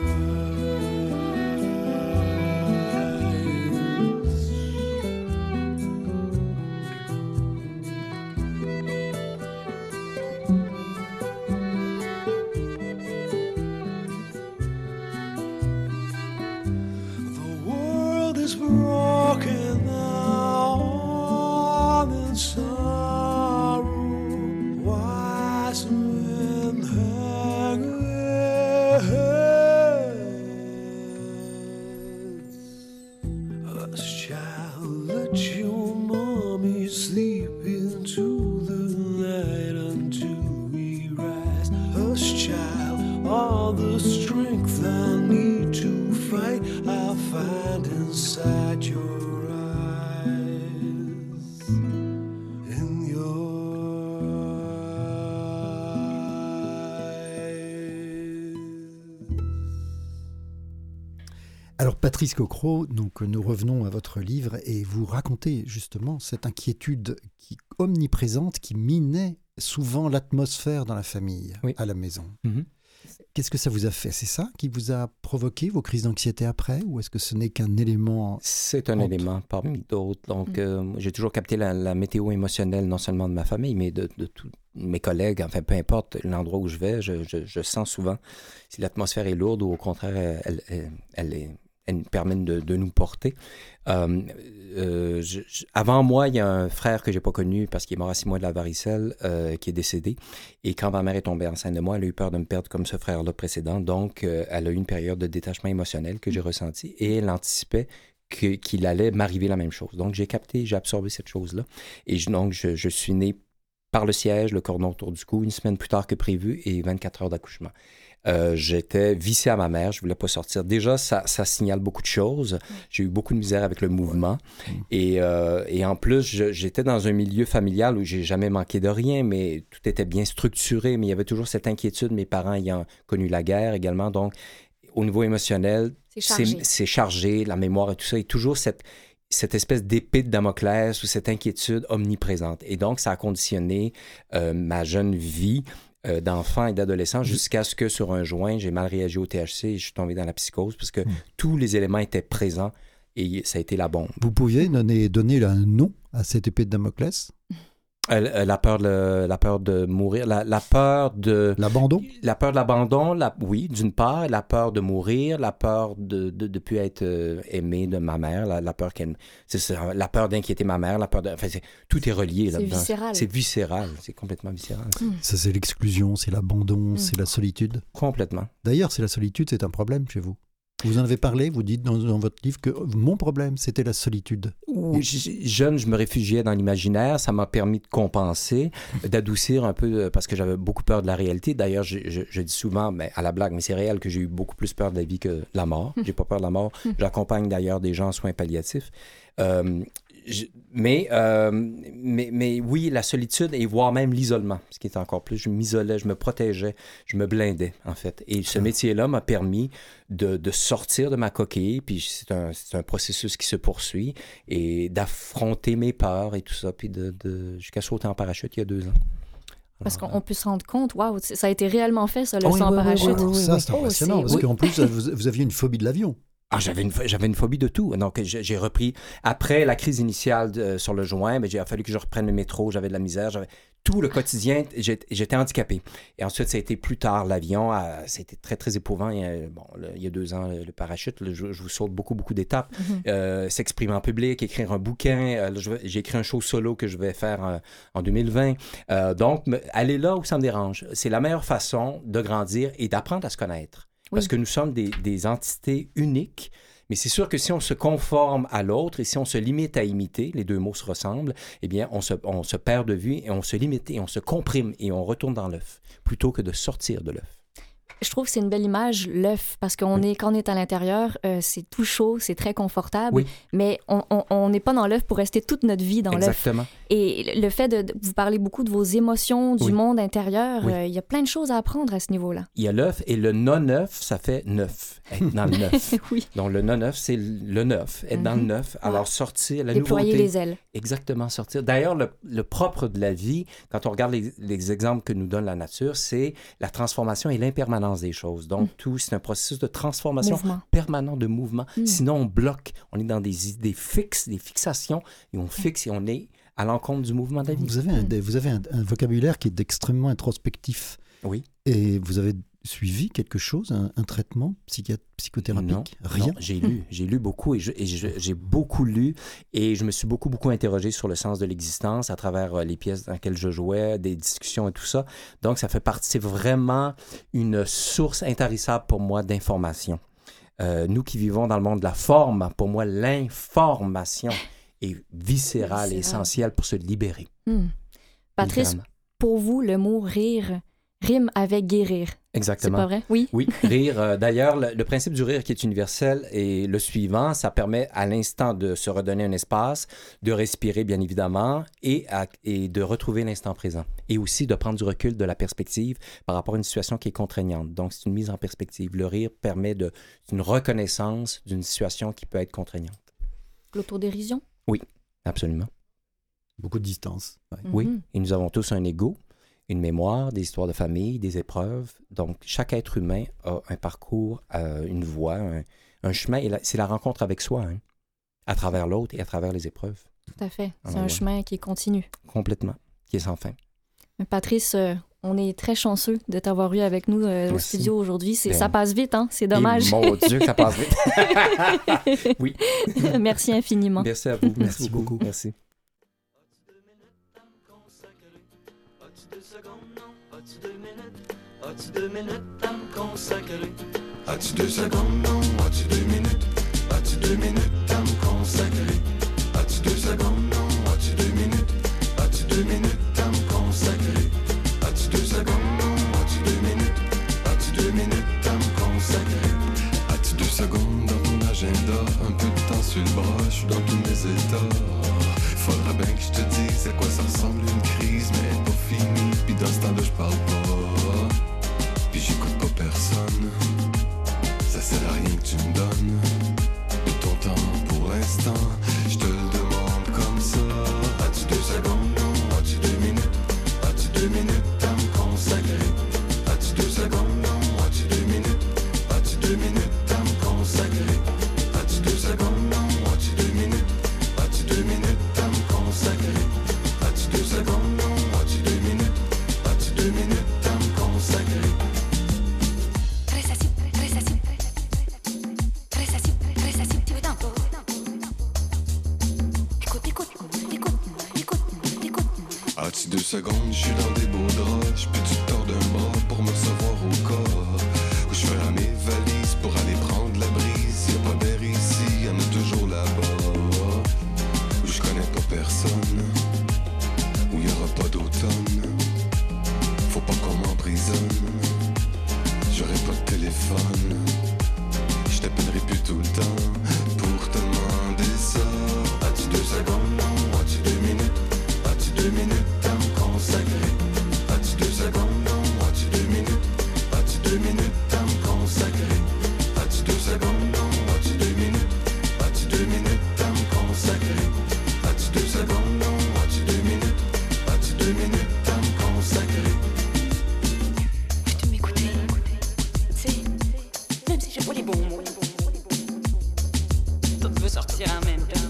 The world is broken now, all in sorrow. Wise men hang their heads. Hush, child, let your mommy sleep into the night until we rise. Hush, child, all the strength I need to fight, I'll find inside your eyes. In your eyes. Alors Patrice Cocro, donc nous revenons à votre livre et vous racontez justement cette inquiétude omniprésente qui minait souvent l'atmosphère dans la famille, à la maison. Mm-hmm. Qu'est-ce que ça vous a fait? C'est ça qui vous a provoqué vos crises d'anxiété après, ou est-ce que ce n'est qu'un élément? C'est un élément parmi d'autres. Donc, j'ai toujours capté la météo émotionnelle, non seulement de ma famille, mais de tous mes collègues. Enfin, peu importe l'endroit où je vais, je sens souvent si l'atmosphère est lourde ou au contraire, elle permet de nous porter. Avant moi, il y a un frère que je n'ai pas connu parce qu'il est mort à 6 mois de la varicelle, qui est décédé. Et quand ma mère est tombée enceinte de moi, elle a eu peur de me perdre comme ce frère-là précédent. Donc, elle a eu une période de détachement émotionnel que j'ai ressenti et elle anticipait qu'il allait m'arriver la même chose. Donc, j'ai capté, j'ai absorbé cette chose-là. Et donc, je suis né par le siège, le cordon autour du cou, une semaine plus tard que prévu et 24 heures d'accouchement. J'étais vissé à ma mère, je voulais pas sortir. Déjà, ça signale beaucoup de choses. J'ai eu beaucoup de misère avec le mouvement. Et en plus, j'étais dans un milieu familial où j'ai jamais manqué de rien, mais tout était bien structuré. Mais il y avait toujours cette inquiétude, mes parents ayant connu la guerre également. Donc, au niveau émotionnel, c'est chargé, la mémoire et tout ça. Et toujours cette espèce d'épée de Damoclès ou cette inquiétude omniprésente. Et donc, ça a conditionné ma jeune vie. d'enfants et d'adolescents jusqu'à ce que sur un joint, j'ai mal réagi au THC et je suis tombé dans la psychose parce que tous les éléments étaient présents et ça a été la bombe. Vous pouviez donner un nom à cette épée de Damoclès? La peur de mourir, la peur de... L'abandon? La peur de l'abandon, oui, d'une part, la peur de mourir, la peur de ne plus être aimé de ma mère, la peur qu'elle... C'est ça, la peur d'inquiéter ma mère, la peur de... Enfin, tout est relié là-dedans. C'est viscéral, c'est complètement viscéral. Ça, c'est l'exclusion, c'est l'abandon, c'est la solitude. Complètement. D'ailleurs, la solitude, c'est un problème chez vous. Vous en avez parlé, vous dites dans votre livre que mon problème, c'était la solitude. Jeune, je me réfugiais dans l'imaginaire. Ça m'a permis de compenser, d'adoucir un peu, parce que j'avais beaucoup peur de la réalité. D'ailleurs, je dis souvent, à la blague, mais c'est réel que j'ai eu beaucoup plus peur de la vie que de la mort. J'ai pas peur de la mort. J'accompagne d'ailleurs des gens en soins palliatifs. Mais oui, la solitude et voire même l'isolement, ce qui est encore plus. Je m'isolais, je me protégeais, je me blindais, en fait. Et ce métier-là m'a permis de sortir de ma coquille, puis c'est un processus qui se poursuit, et d'affronter mes peurs et tout ça, puis jusqu'à sauter en parachute il y a 2 ans. Parce qu'on peut se rendre compte, waouh, ça a été réellement fait, ça, le saut en parachute. Ça, c'est impressionnant, parce qu'en plus, vous aviez une phobie de l'avion. Ah, j'avais une phobie de tout. Donc, j'ai repris. Après la crise initiale sur le joint, il a fallu que je reprenne le métro. J'avais de la misère. Tout le quotidien, j'étais handicapé. Et ensuite, ça a été plus tard l'avion. C'était très, très éprouvant. Il y a 2 ans, le parachute, je vous saute beaucoup, beaucoup d'étapes. S'exprimer en public, écrire un bouquin. J'ai écrit un show solo que je vais faire en 2020. Donc, aller là où ça me dérange. C'est la meilleure façon de grandir et d'apprendre à se connaître. Parce que nous sommes des entités uniques, mais c'est sûr que si on se conforme à l'autre et si on se limite à imiter, les 2 mots se ressemblent, eh bien, on se perd de vue et on se limite et on se comprime et on retourne dans l'œuf, plutôt que de sortir de l'œuf. Je trouve que c'est une belle image, l'œuf, parce quand on est à l'intérieur, c'est tout chaud, c'est très confortable, mais on n'est pas dans l'œuf pour rester toute notre vie dans l'œuf. Exactement. Et le fait de vous parler beaucoup de vos émotions, du monde intérieur, il y a plein de choses à apprendre à ce niveau-là. Il y a l'œuf et le non-œuf, ça fait neuf, être dans le neuf. Donc le non-œuf, c'est le neuf, être dans le neuf, alors sortir, la nouveauté. Déployer les ailes. Exactement, sortir. D'ailleurs, le propre de la vie, quand on regarde les exemples que nous donne la nature, c'est la transformation et l'impermanence des choses. Donc, tout, c'est un processus de transformation permanent, de mouvement. Sinon, on bloque. On est dans des idées fixes, des fixations, et on fixe et on est à l'encontre du mouvement de la vie. Vous avez un vocabulaire qui est extrêmement introspectif. Oui. Et vous avez suivi quelque chose, un traitement psychothérapique? Non, rien. Non, j'ai lu beaucoup et j'ai beaucoup lu et je me suis beaucoup interrogé sur le sens de l'existence à travers les pièces dans lesquelles je jouais, des discussions et tout ça. Donc, ça fait partie, c'est vraiment une source intarissable pour moi d'information. Nous qui vivons dans le monde de la forme, pour moi, l'information est viscérale et essentielle pour se libérer. Patrice, pour vous, le mot rire rime avec guérir. Exactement. C'est pas vrai? Oui. Oui, rire. D'ailleurs, le principe du rire qui est universel est le suivant. Ça permet à l'instant de se redonner un espace, de respirer, bien évidemment, et de retrouver l'instant présent. Et aussi de prendre du recul, de la perspective par rapport à une situation qui est contraignante. Donc, c'est une mise en perspective. Le rire permet une reconnaissance d'une situation qui peut être contraignante. L'autodérision? Oui, absolument. Beaucoup de distance. Ouais. Oui, et nous avons tous un ego, une mémoire, des histoires de famille, des épreuves. Donc, chaque être humain a un parcours, une voie, un chemin. Et c'est la rencontre avec soi, à travers l'autre et à travers les épreuves. Tout à fait. C'est un chemin qui est continu. Complètement, qui est sans fin. Patrice, on est très chanceux de t'avoir eu avec nous au studio aujourd'hui. Ça passe vite, hein? C'est dommage. Et mon Dieu, que ça passe vite. Oui. Merci infiniment. Merci à vous. Merci beaucoup. Merci. As-tu 2 minutes à me consacrer? As-tu 2 secondes? Non. As-tu 2 minutes? As-tu 2 minutes à me consacrer? As-tu 2 secondes? Non. As-tu 2 minutes? As-tu 2 minutes à me consacrer? As-tu 2 secondes? Non. As-tu 2 minutes? As-tu 2 minutes à me consacrer? As-tu 2 secondes dans ton agenda? Un peu de temps sur le bras, je suis dans tous mes états. Faudra bien que je te dise à quoi ça ressemble une crise, mais pas fini. Puis dans ce temps-là, je parle pas. Puis j'écoute pas personne. Ça sert à rien que tu me donnes de ton temps pour l'instant. Je te le demande comme ça. As-tu 2 secondes? Non. As-tu 2 minutes? As-tu 2 minutes à me consacrer? As-tu 2 secondes, je suis dans des beaux draps. Je peux te tordre un bras pour me recevoir au corps. Où je ferai mes valises pour aller prendre la brise. Y'a pas d'air ici, y'en a toujours là-bas. Où je connais pas personne. Où y'aura pas d'automne. Faut pas qu'on m'emprisonne. J'aurai pas de téléphone. Je t'appellerai plus tout le temps pour te demander ça. As-tu 2 secondes, non? As-tu 2 minutes? As-tu 2 minutes à me consacrer? As-tu 2 secondes, non? As-tu 2 minutes? As-tu 2 minutes à me consacrer? As-tu 2 secondes, non? As-tu 2 minutes? As-tu 2 minutes à me consacrer? As-tu 2 secondes, non? As-tu 2 minutes? As-tu 2 minutes à me consacrer? Peux-tu m'écouter? C'est... Même si je vois les bons mots, tout veut sortir en même temps.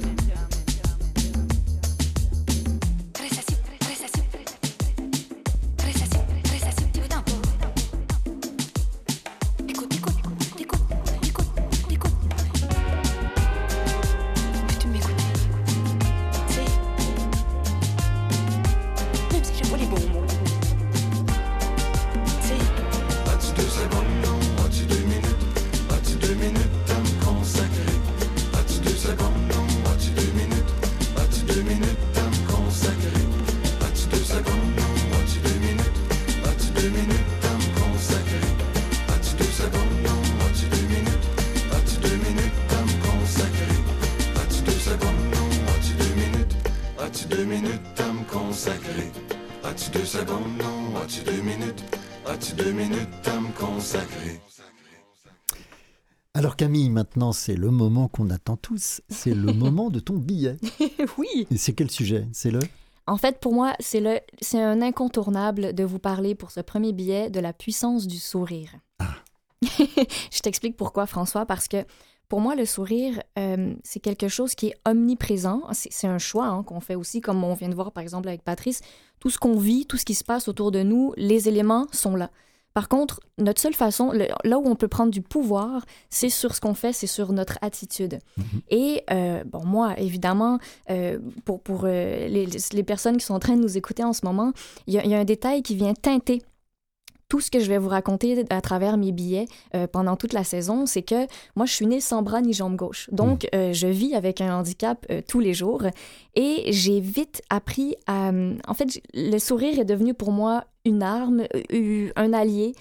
Alors Camille, maintenant c'est le moment qu'on attend tous, c'est le moment de ton billet. Oui. Et c'est quel sujet? C'est le... En fait, pour moi, c'est un incontournable de vous parler pour ce premier billet de la puissance du sourire. Ah. Je t'explique pourquoi, François, parce que pour moi, le sourire, c'est quelque chose qui est omniprésent. C'est un choix qu'on fait aussi, comme on vient de voir par exemple avec Patrice. Tout ce qu'on vit, tout ce qui se passe autour de nous, les éléments sont là. Par contre, notre seule façon, là où on peut prendre du pouvoir, c'est sur ce qu'on fait, c'est sur notre attitude. Et bon, moi, évidemment, pour les personnes qui sont en train de nous écouter en ce moment, il y a un détail qui vient teinter tout ce que je vais vous raconter à travers mes billets pendant toute la saison, c'est que moi, je suis née sans bras ni jambe gauche. Donc, je vis avec un handicap tous les jours. Et j'ai vite appris à... En fait, le sourire est devenu pour moi une arme, un allié.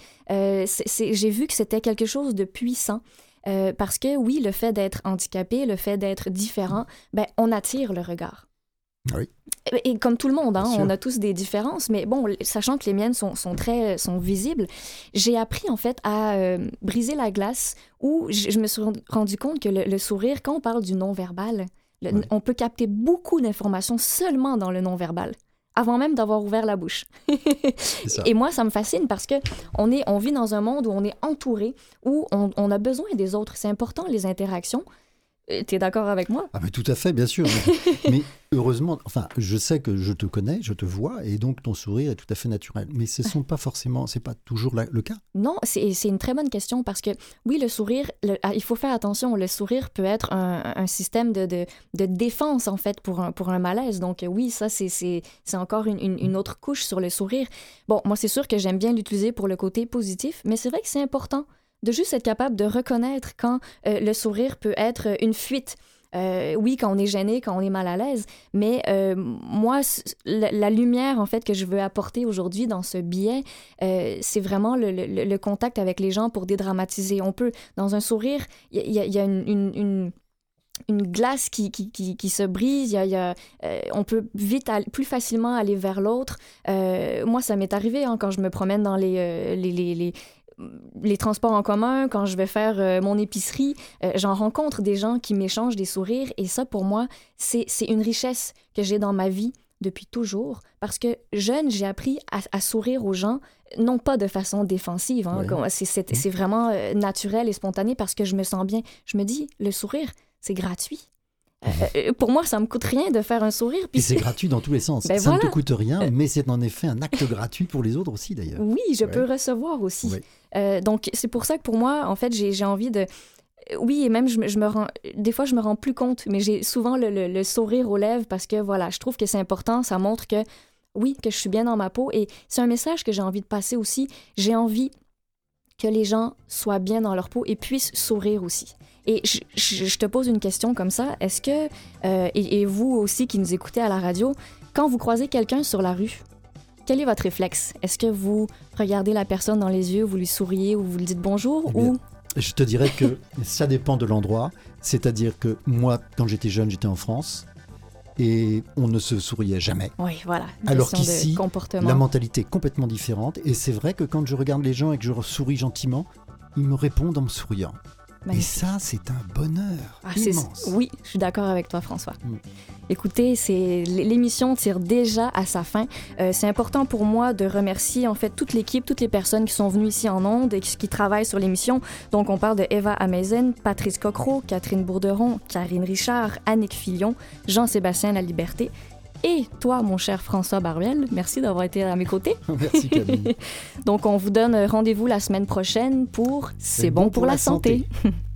J'ai vu que c'était quelque chose de puissant. Parce que, oui, le fait d'être handicapé, le fait d'être différent, ben, on attire le regard. Oui. Et comme tout le monde, hein, on a tous des différences, mais bon, sachant que les miennes sont visibles, j'ai appris en fait à briser la glace où je me suis rendu compte que le sourire, quand on parle du non-verbal, on peut capter beaucoup d'informations seulement dans le non-verbal, avant même d'avoir ouvert la bouche. Et moi, ça me fascine parce que on vit dans un monde où on est entouré, où on a besoin des autres. C'est important, les interactions. T'es d'accord avec moi? Ah mais tout à fait, bien sûr. Mais heureusement, enfin, je sais que je te connais, je te vois, et donc ton sourire est tout à fait naturel. Mais ce sont pas forcément, c'est pas toujours le cas. Non, c'est une très bonne question parce que oui, le sourire, il faut faire attention. Le sourire peut être un système de défense en fait pour un malaise. Donc oui, ça c'est encore une autre couche sur le sourire. Bon, moi c'est sûr que j'aime bien l'utiliser pour le côté positif, mais c'est vrai que c'est important de juste être capable de reconnaître quand le sourire peut être une fuite. Oui, quand on est gêné, quand on est mal à l'aise, mais moi, la lumière, en fait, que je veux apporter aujourd'hui dans ce billet, c'est vraiment le contact avec les gens pour dédramatiser. On peut, dans un sourire, il y a une glace qui se brise, on peut plus facilement aller vers l'autre. Moi, ça m'est arrivé quand je me promène dans les transports en commun, quand je vais faire mon épicerie, j'en rencontre des gens qui m'échangent des sourires et ça, pour moi, c'est une richesse que j'ai dans ma vie depuis toujours parce que jeune, j'ai appris à sourire aux gens, non pas de façon défensive, hein, c'est vraiment naturel et spontané parce que je me sens bien. Je me dis, le sourire, c'est gratuit. Pour moi, ça me coûte rien de faire un sourire. Puis c'est gratuit dans tous les sens. Ben ça ne te coûte rien, mais c'est en effet un acte gratuit pour les autres aussi, d'ailleurs. Oui, je peux recevoir aussi. Donc, c'est pour ça que pour moi, en fait, j'ai envie de... Oui, et même, des fois, je me rends plus compte, mais j'ai souvent le sourire aux lèvres parce que, voilà, je trouve que c'est important. Ça montre que oui, que je suis bien dans ma peau. Et c'est un message que j'ai envie de passer aussi. J'ai envie que les gens soient bien dans leur peau et puissent sourire aussi. Et je te pose une question comme ça. Est-ce que, et vous aussi qui nous écoutez à la radio, quand vous croisez quelqu'un sur la rue, quel est votre réflexe? Est-ce que vous regardez la personne dans les yeux, vous lui souriez ou vous lui dites bonjour? Eh bien, je te dirais que ça dépend de l'endroit. C'est-à-dire que moi, quand j'étais jeune, j'étais en France et on ne se souriait jamais. Oui, voilà. Alors qu'ici, la mentalité est complètement différente. Et c'est vrai que quand je regarde les gens et que je souris gentiment, ils me répondent en me souriant. Magnifique. Et ça, c'est un bonheur immense. Oui, je suis d'accord avec toi, François. Écoutez, l'émission tire déjà à sa fin. C'est important pour moi de remercier en fait toute l'équipe, toutes les personnes qui sont venues ici en ondes et qui travaillent sur l'émission. Donc, on parle de Eva Ameisen, Patrice Cocro, Catherine Bourderon, Karine Richard, Annick Fillon, Jean-Sébastien Laliberté. Et toi, mon cher François Barbiel, merci d'avoir été à mes côtés. Merci, Camille. Donc, on vous donne rendez-vous la semaine prochaine pour C'est bon pour la santé.